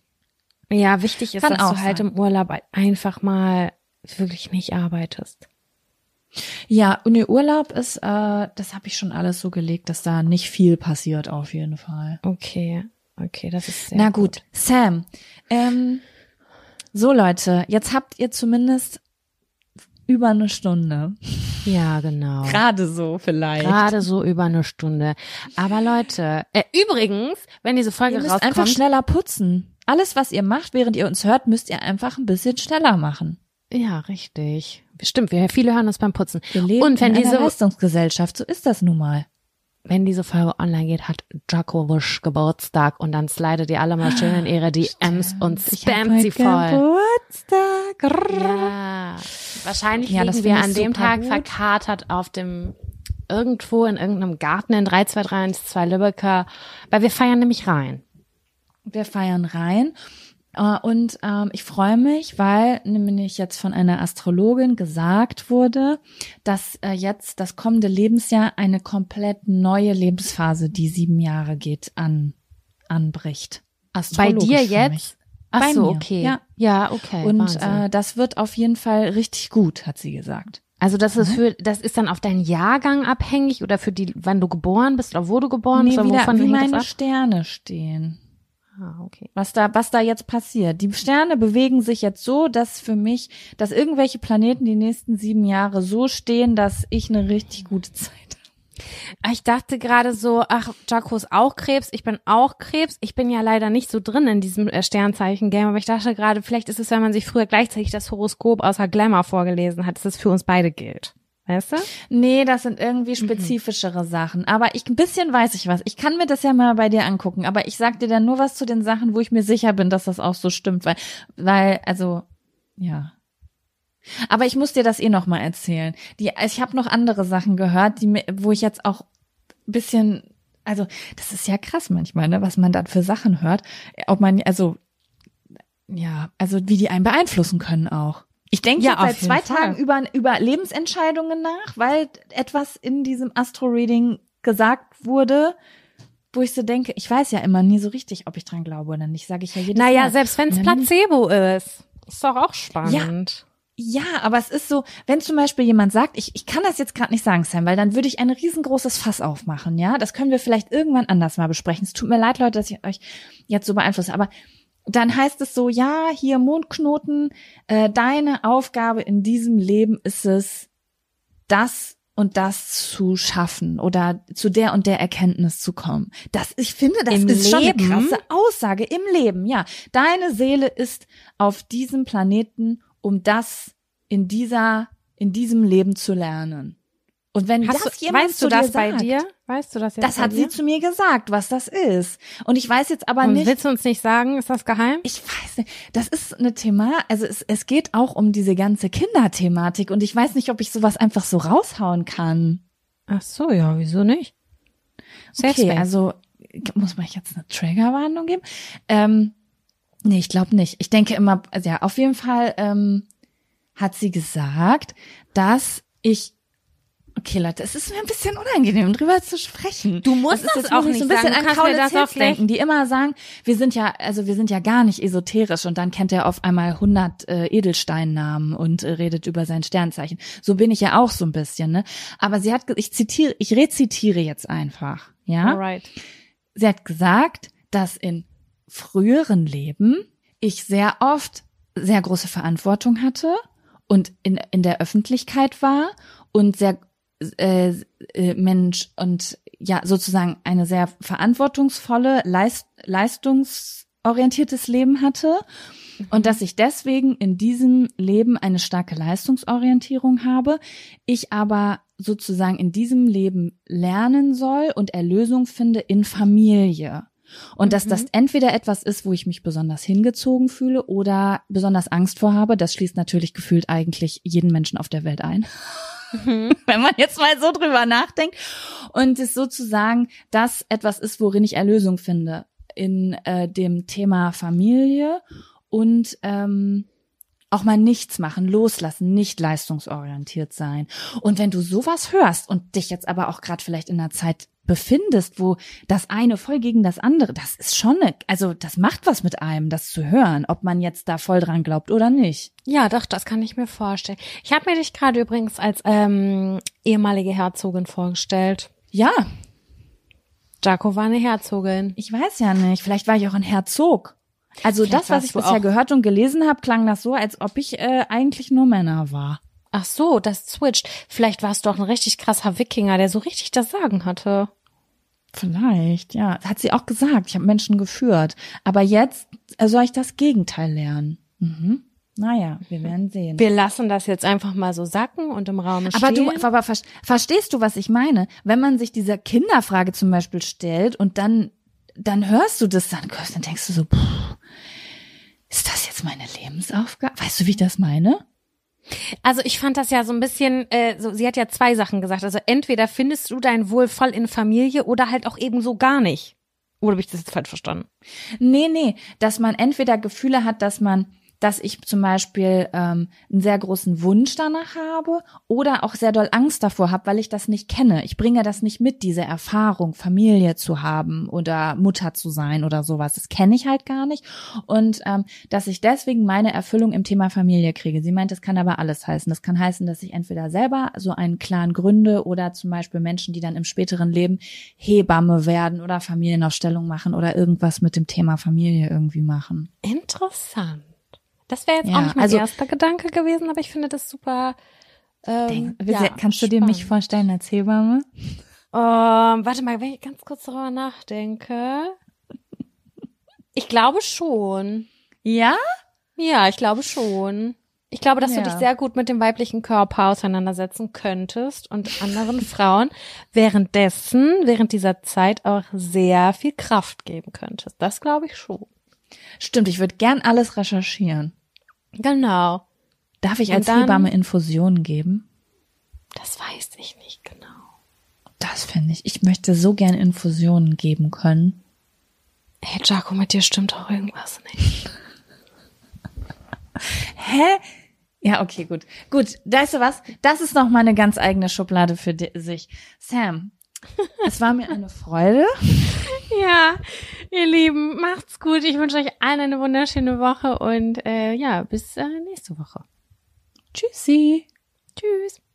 [SPEAKER 4] Ja, wichtig ist,
[SPEAKER 2] Kann
[SPEAKER 4] dass
[SPEAKER 2] auch
[SPEAKER 4] du halt
[SPEAKER 2] sein.
[SPEAKER 4] im Urlaub einfach mal wirklich nicht arbeitest.
[SPEAKER 2] Ja, und der Urlaub ist, äh, das habe ich schon alles so gelegt, dass da nicht viel passiert auf jeden Fall.
[SPEAKER 4] Okay, okay, das ist sehr
[SPEAKER 2] Na gut, gut. Sam, ähm, so Leute, jetzt habt ihr zumindest über eine Stunde.
[SPEAKER 4] Ja, genau.
[SPEAKER 2] Gerade so vielleicht.
[SPEAKER 4] Gerade so über eine Stunde. Aber Leute, äh, übrigens, wenn diese Folge
[SPEAKER 2] Ihr müsst
[SPEAKER 4] rauskommt,
[SPEAKER 2] einfach schneller putzen. Alles, was ihr macht, während ihr uns hört, müsst ihr einfach ein bisschen schneller machen.
[SPEAKER 4] ja, richtig. Stimmt, wir viele hören uns beim Putzen.
[SPEAKER 2] Wir leben
[SPEAKER 4] Und wenn
[SPEAKER 2] in
[SPEAKER 4] diese
[SPEAKER 2] einer Leistungsgesellschaft, so ist das nun mal.
[SPEAKER 4] wenn diese Folge online geht, hat Jakowisch Geburtstag und dann slidet ihr alle mal schön in ihre D Ms und
[SPEAKER 2] Ich hab
[SPEAKER 4] spammt sie
[SPEAKER 2] heute
[SPEAKER 4] voll.
[SPEAKER 2] Geburtstag.
[SPEAKER 4] Ja, wahrscheinlich
[SPEAKER 2] Ja, das
[SPEAKER 4] liegen wir
[SPEAKER 2] finde
[SPEAKER 4] an
[SPEAKER 2] ich
[SPEAKER 4] dem
[SPEAKER 2] super
[SPEAKER 4] Tag
[SPEAKER 2] gut.
[SPEAKER 4] verkatert auf dem irgendwo in irgendeinem Garten in drei zwei drei eins zwei Lübecker, weil wir feiern nämlich rein.
[SPEAKER 2] Wir feiern rein. Äh, Und ähm, ich freue mich, weil nämlich jetzt von einer Astrologin gesagt wurde, dass äh, jetzt das kommende Lebensjahr eine komplett neue Lebensphase, die sieben Jahre geht, an anbricht.
[SPEAKER 4] Bei
[SPEAKER 2] Astrologisch
[SPEAKER 4] dir
[SPEAKER 2] für
[SPEAKER 4] jetzt?
[SPEAKER 2] mich.
[SPEAKER 4] Ach
[SPEAKER 2] Bei
[SPEAKER 4] so,
[SPEAKER 2] mir,
[SPEAKER 4] okay.
[SPEAKER 2] ja.
[SPEAKER 4] ja, okay.
[SPEAKER 2] Und
[SPEAKER 4] Wahnsinn.
[SPEAKER 2] äh, das wird auf jeden Fall richtig gut, hat sie gesagt.
[SPEAKER 4] Also das ist für, das ist dann auf deinen Jahrgang abhängig oder für die, wann du geboren bist oder wo du geboren
[SPEAKER 2] Nee,
[SPEAKER 4] bist oder
[SPEAKER 2] wieder,
[SPEAKER 4] wovon
[SPEAKER 2] wie
[SPEAKER 4] hängt
[SPEAKER 2] meine
[SPEAKER 4] das ab?
[SPEAKER 2] Sterne stehen.
[SPEAKER 4] Ah, okay.
[SPEAKER 2] Was da, was da jetzt passiert. Die Sterne bewegen sich jetzt so, dass für mich, dass irgendwelche Planeten die nächsten sieben Jahre so stehen, dass ich eine richtig gute Zeit habe.
[SPEAKER 4] Ich dachte gerade so, ach, Jaco ist auch Krebs, ich bin auch Krebs. Ich bin ja leider nicht so drin in diesem äh, Sternzeichen-Game, aber ich dachte gerade, vielleicht ist es, wenn man sich früher gleichzeitig das Horoskop außer Glamour vorgelesen hat, dass es für uns beide gilt. Weißt du?
[SPEAKER 2] Nee, das sind irgendwie spezifischere Sachen. Aber ich, ein bisschen weiß ich was. Ich kann mir das ja mal bei dir angucken, aber ich sag dir dann nur was zu den Sachen, wo ich mir sicher bin, dass das auch so stimmt, weil, weil, also, ja. Aber ich muss dir das eh noch mal erzählen. Die, ich habe noch andere Sachen gehört, die mir, wo ich jetzt auch ein bisschen, also das ist ja krass manchmal, ne, was man da für Sachen hört, ob man, also ja, also wie die einen beeinflussen können auch. Ich denke
[SPEAKER 4] Ja,
[SPEAKER 2] jetzt
[SPEAKER 4] auf
[SPEAKER 2] seit
[SPEAKER 4] jeden
[SPEAKER 2] zwei
[SPEAKER 4] Fall.
[SPEAKER 2] Tagen über über Lebensentscheidungen nach, weil etwas in diesem Astro-Reading gesagt wurde, wo ich so denke, ich weiß ja immer nie so richtig, ob ich dran glaube oder nicht, sage ich ja jedes Mal.
[SPEAKER 4] Naja, selbst wenn es
[SPEAKER 2] Und dann-
[SPEAKER 4] Placebo ist. Ist doch auch spannend.
[SPEAKER 2] Ja, aber es ist so, wenn zum Beispiel jemand sagt, ich, ich kann das jetzt gerade nicht sagen, Sam, weil dann würde ich ein riesengroßes Fass aufmachen, ja. Das können wir vielleicht irgendwann anders mal besprechen. Es tut mir leid, Leute, dass ich euch jetzt so beeinflusse, aber dann heißt es so, ja, hier Mondknoten, äh, deine Aufgabe in diesem Leben ist es, das und das zu schaffen oder zu der und der Erkenntnis zu kommen. Das, ich finde, das
[SPEAKER 4] Im
[SPEAKER 2] ist schon eine
[SPEAKER 4] Leben?
[SPEAKER 2] krasse Aussage im Leben, ja. Deine Seele ist auf diesem Planeten, um das in dieser, in diesem Leben zu lernen. Und wenn
[SPEAKER 4] Hast
[SPEAKER 2] das
[SPEAKER 4] du,
[SPEAKER 2] jemand
[SPEAKER 4] weißt
[SPEAKER 2] zu
[SPEAKER 4] du das
[SPEAKER 2] dir
[SPEAKER 4] bei
[SPEAKER 2] sagt,
[SPEAKER 4] dir? Weißt du das jetzt
[SPEAKER 2] das
[SPEAKER 4] bei
[SPEAKER 2] hat
[SPEAKER 4] dir?
[SPEAKER 2] sie zu mir gesagt, was das ist. Und ich weiß jetzt aber
[SPEAKER 4] Und
[SPEAKER 2] nicht,
[SPEAKER 4] willst du uns nicht sagen, ist das geheim?
[SPEAKER 2] ich weiß nicht, das ist eine Thema, also es, es geht auch um diese ganze Kinderthematik und ich weiß nicht, ob ich sowas einfach so raushauen kann.
[SPEAKER 4] Ach so, ja, wieso nicht? Safe
[SPEAKER 2] Okay,
[SPEAKER 4] Space.
[SPEAKER 2] also muss man jetzt eine Triggerwarnung geben? Ähm, nee, ich glaube nicht. Ich denke immer, also ja, auf jeden Fall ähm, hat sie gesagt, dass ich Okay, Leute, es ist mir ein bisschen unangenehm, drüber zu sprechen.
[SPEAKER 4] Du musst
[SPEAKER 2] ist
[SPEAKER 4] das
[SPEAKER 2] jetzt
[SPEAKER 4] auch
[SPEAKER 2] wirklich
[SPEAKER 4] nicht
[SPEAKER 2] so ein bisschen
[SPEAKER 4] sagen. Du
[SPEAKER 2] an
[SPEAKER 4] kannst mir
[SPEAKER 2] Kaulitz
[SPEAKER 4] das auch
[SPEAKER 2] Hills denken,
[SPEAKER 4] gleich-
[SPEAKER 2] die immer sagen, wir sind ja, also wir sind ja gar nicht esoterisch und dann kennt er auf einmal hundert äh, Edelsteinnamen und äh, redet über sein Sternzeichen. So bin ich ja auch so ein bisschen, ne? Aber sie hat, ge- ich zitiere, ich rezitiere jetzt einfach, ja?
[SPEAKER 4] Alright.
[SPEAKER 2] Sie hat gesagt, dass in früheren Leben ich sehr oft sehr große Verantwortung hatte und in, in der Öffentlichkeit war und sehr äh, äh, Mensch und ja sozusagen eine sehr verantwortungsvolle, leist, leistungsorientiertes Leben hatte und dass ich deswegen in diesem Leben eine starke Leistungsorientierung habe, ich aber sozusagen in diesem Leben lernen soll und Erlösung finde in Familie. Und dass das entweder etwas ist, wo ich mich besonders hingezogen fühle oder besonders Angst vor habe. Das schließt natürlich gefühlt eigentlich jeden Menschen auf der Welt ein. Wenn man jetzt mal so drüber nachdenkt. Und es sozusagen das etwas ist, worin ich Erlösung finde in äh, dem Thema Familie und ähm, auch mal nichts machen, loslassen, nicht leistungsorientiert sein. Und wenn du sowas hörst und dich jetzt aber auch gerade vielleicht in einer Zeit befindest, wo das eine voll gegen das andere, das ist schon, eine, also das macht was mit einem, das zu hören, ob man jetzt da voll dran glaubt oder nicht.
[SPEAKER 4] Ja, doch, das kann ich mir vorstellen. Ich habe mir dich gerade übrigens als ähm, ehemalige Herzogin vorgestellt.
[SPEAKER 2] Ja,
[SPEAKER 4] Jaco war eine Herzogin.
[SPEAKER 2] ich weiß ja nicht, vielleicht war ich auch ein Herzog. Also
[SPEAKER 4] Vielleicht
[SPEAKER 2] das, was
[SPEAKER 4] warst
[SPEAKER 2] ich
[SPEAKER 4] du
[SPEAKER 2] bisher
[SPEAKER 4] auch-
[SPEAKER 2] gehört und gelesen habe, klang das so, als ob ich äh, eigentlich nur Männer war.
[SPEAKER 4] Ach so, das switcht. Vielleicht warst du auch ein richtig krasser Wikinger, der so richtig das Sagen hatte.
[SPEAKER 2] Vielleicht, ja. Hat sie auch gesagt, ich habe Menschen geführt. Aber jetzt soll ich das Gegenteil lernen. Mhm. Naja, wir werden sehen.
[SPEAKER 4] Wir lassen das jetzt einfach mal so sacken und im Raum stehen.
[SPEAKER 2] Aber du, aber ver- verstehst du, was ich meine? Wenn man sich dieser Kinderfrage zum Beispiel stellt und dann, dann hörst du das dann, dann denkst du so, pff, ist das jetzt meine Lebensaufgabe? Weißt du, wie ich das meine?
[SPEAKER 4] Also ich fand das ja so ein bisschen, äh, so, sie hat ja zwei Sachen gesagt. Also entweder findest du dein Wohl voll in Familie oder halt auch eben so gar nicht. Oder habe ich das jetzt falsch verstanden?
[SPEAKER 2] Nee, nee, dass man entweder Gefühle hat, dass man, dass ich zum Beispiel ähm, einen sehr großen Wunsch danach habe oder auch sehr doll Angst davor habe, weil ich das nicht kenne. Ich bringe das nicht mit, diese Erfahrung, Familie zu haben oder Mutter zu sein oder sowas. Das kenne ich halt gar nicht. Und ähm, dass ich deswegen meine Erfüllung im Thema Familie kriege. Sie meint, das kann aber alles heißen. Das kann heißen, dass ich entweder selber so einen Clan gründe oder zum Beispiel Menschen, die dann im späteren Leben Hebamme werden oder Familienaufstellung machen oder irgendwas mit dem Thema Familie irgendwie machen.
[SPEAKER 4] Interessant. Das wäre jetzt
[SPEAKER 2] Ja,
[SPEAKER 4] auch nicht mein
[SPEAKER 2] also,
[SPEAKER 4] erster Gedanke gewesen, aber ich finde das super. Ähm,
[SPEAKER 2] Denk,
[SPEAKER 4] ja,
[SPEAKER 2] kannst du dir
[SPEAKER 4] spannend.
[SPEAKER 2] mich vorstellen als Hebamme?
[SPEAKER 4] Ähm, warte mal, wenn ich ganz kurz darüber nachdenke. Ich glaube schon.
[SPEAKER 2] Ja?
[SPEAKER 4] Ja, ich glaube schon. Ich glaube, dass
[SPEAKER 2] Ja.
[SPEAKER 4] du dich sehr gut mit dem weiblichen Körper auseinandersetzen könntest und anderen Frauen währenddessen, während dieser Zeit auch sehr viel Kraft geben könntest. Das glaube ich schon.
[SPEAKER 2] Stimmt, ich würde gern alles recherchieren.
[SPEAKER 4] Genau.
[SPEAKER 2] Darf ich
[SPEAKER 4] Und
[SPEAKER 2] als
[SPEAKER 4] dann-
[SPEAKER 2] Hebamme Infusionen geben?
[SPEAKER 4] Das weiß ich nicht genau.
[SPEAKER 2] Das finde ich. Ich möchte so gern Infusionen geben können.
[SPEAKER 4] Hey, Jaco, mit dir stimmt auch irgendwas nicht.
[SPEAKER 2] Hä? Ja, okay, gut. Gut, weißt du was? Das ist noch mal eine ganz eigene Schublade für di- sich. Sam, es war mir eine Freude.
[SPEAKER 4] Ja, ihr Lieben, macht's gut. Ich wünsche euch allen eine wunderschöne Woche und äh, ja, bis äh, nächste Woche.
[SPEAKER 2] Tschüssi.
[SPEAKER 4] Tschüss.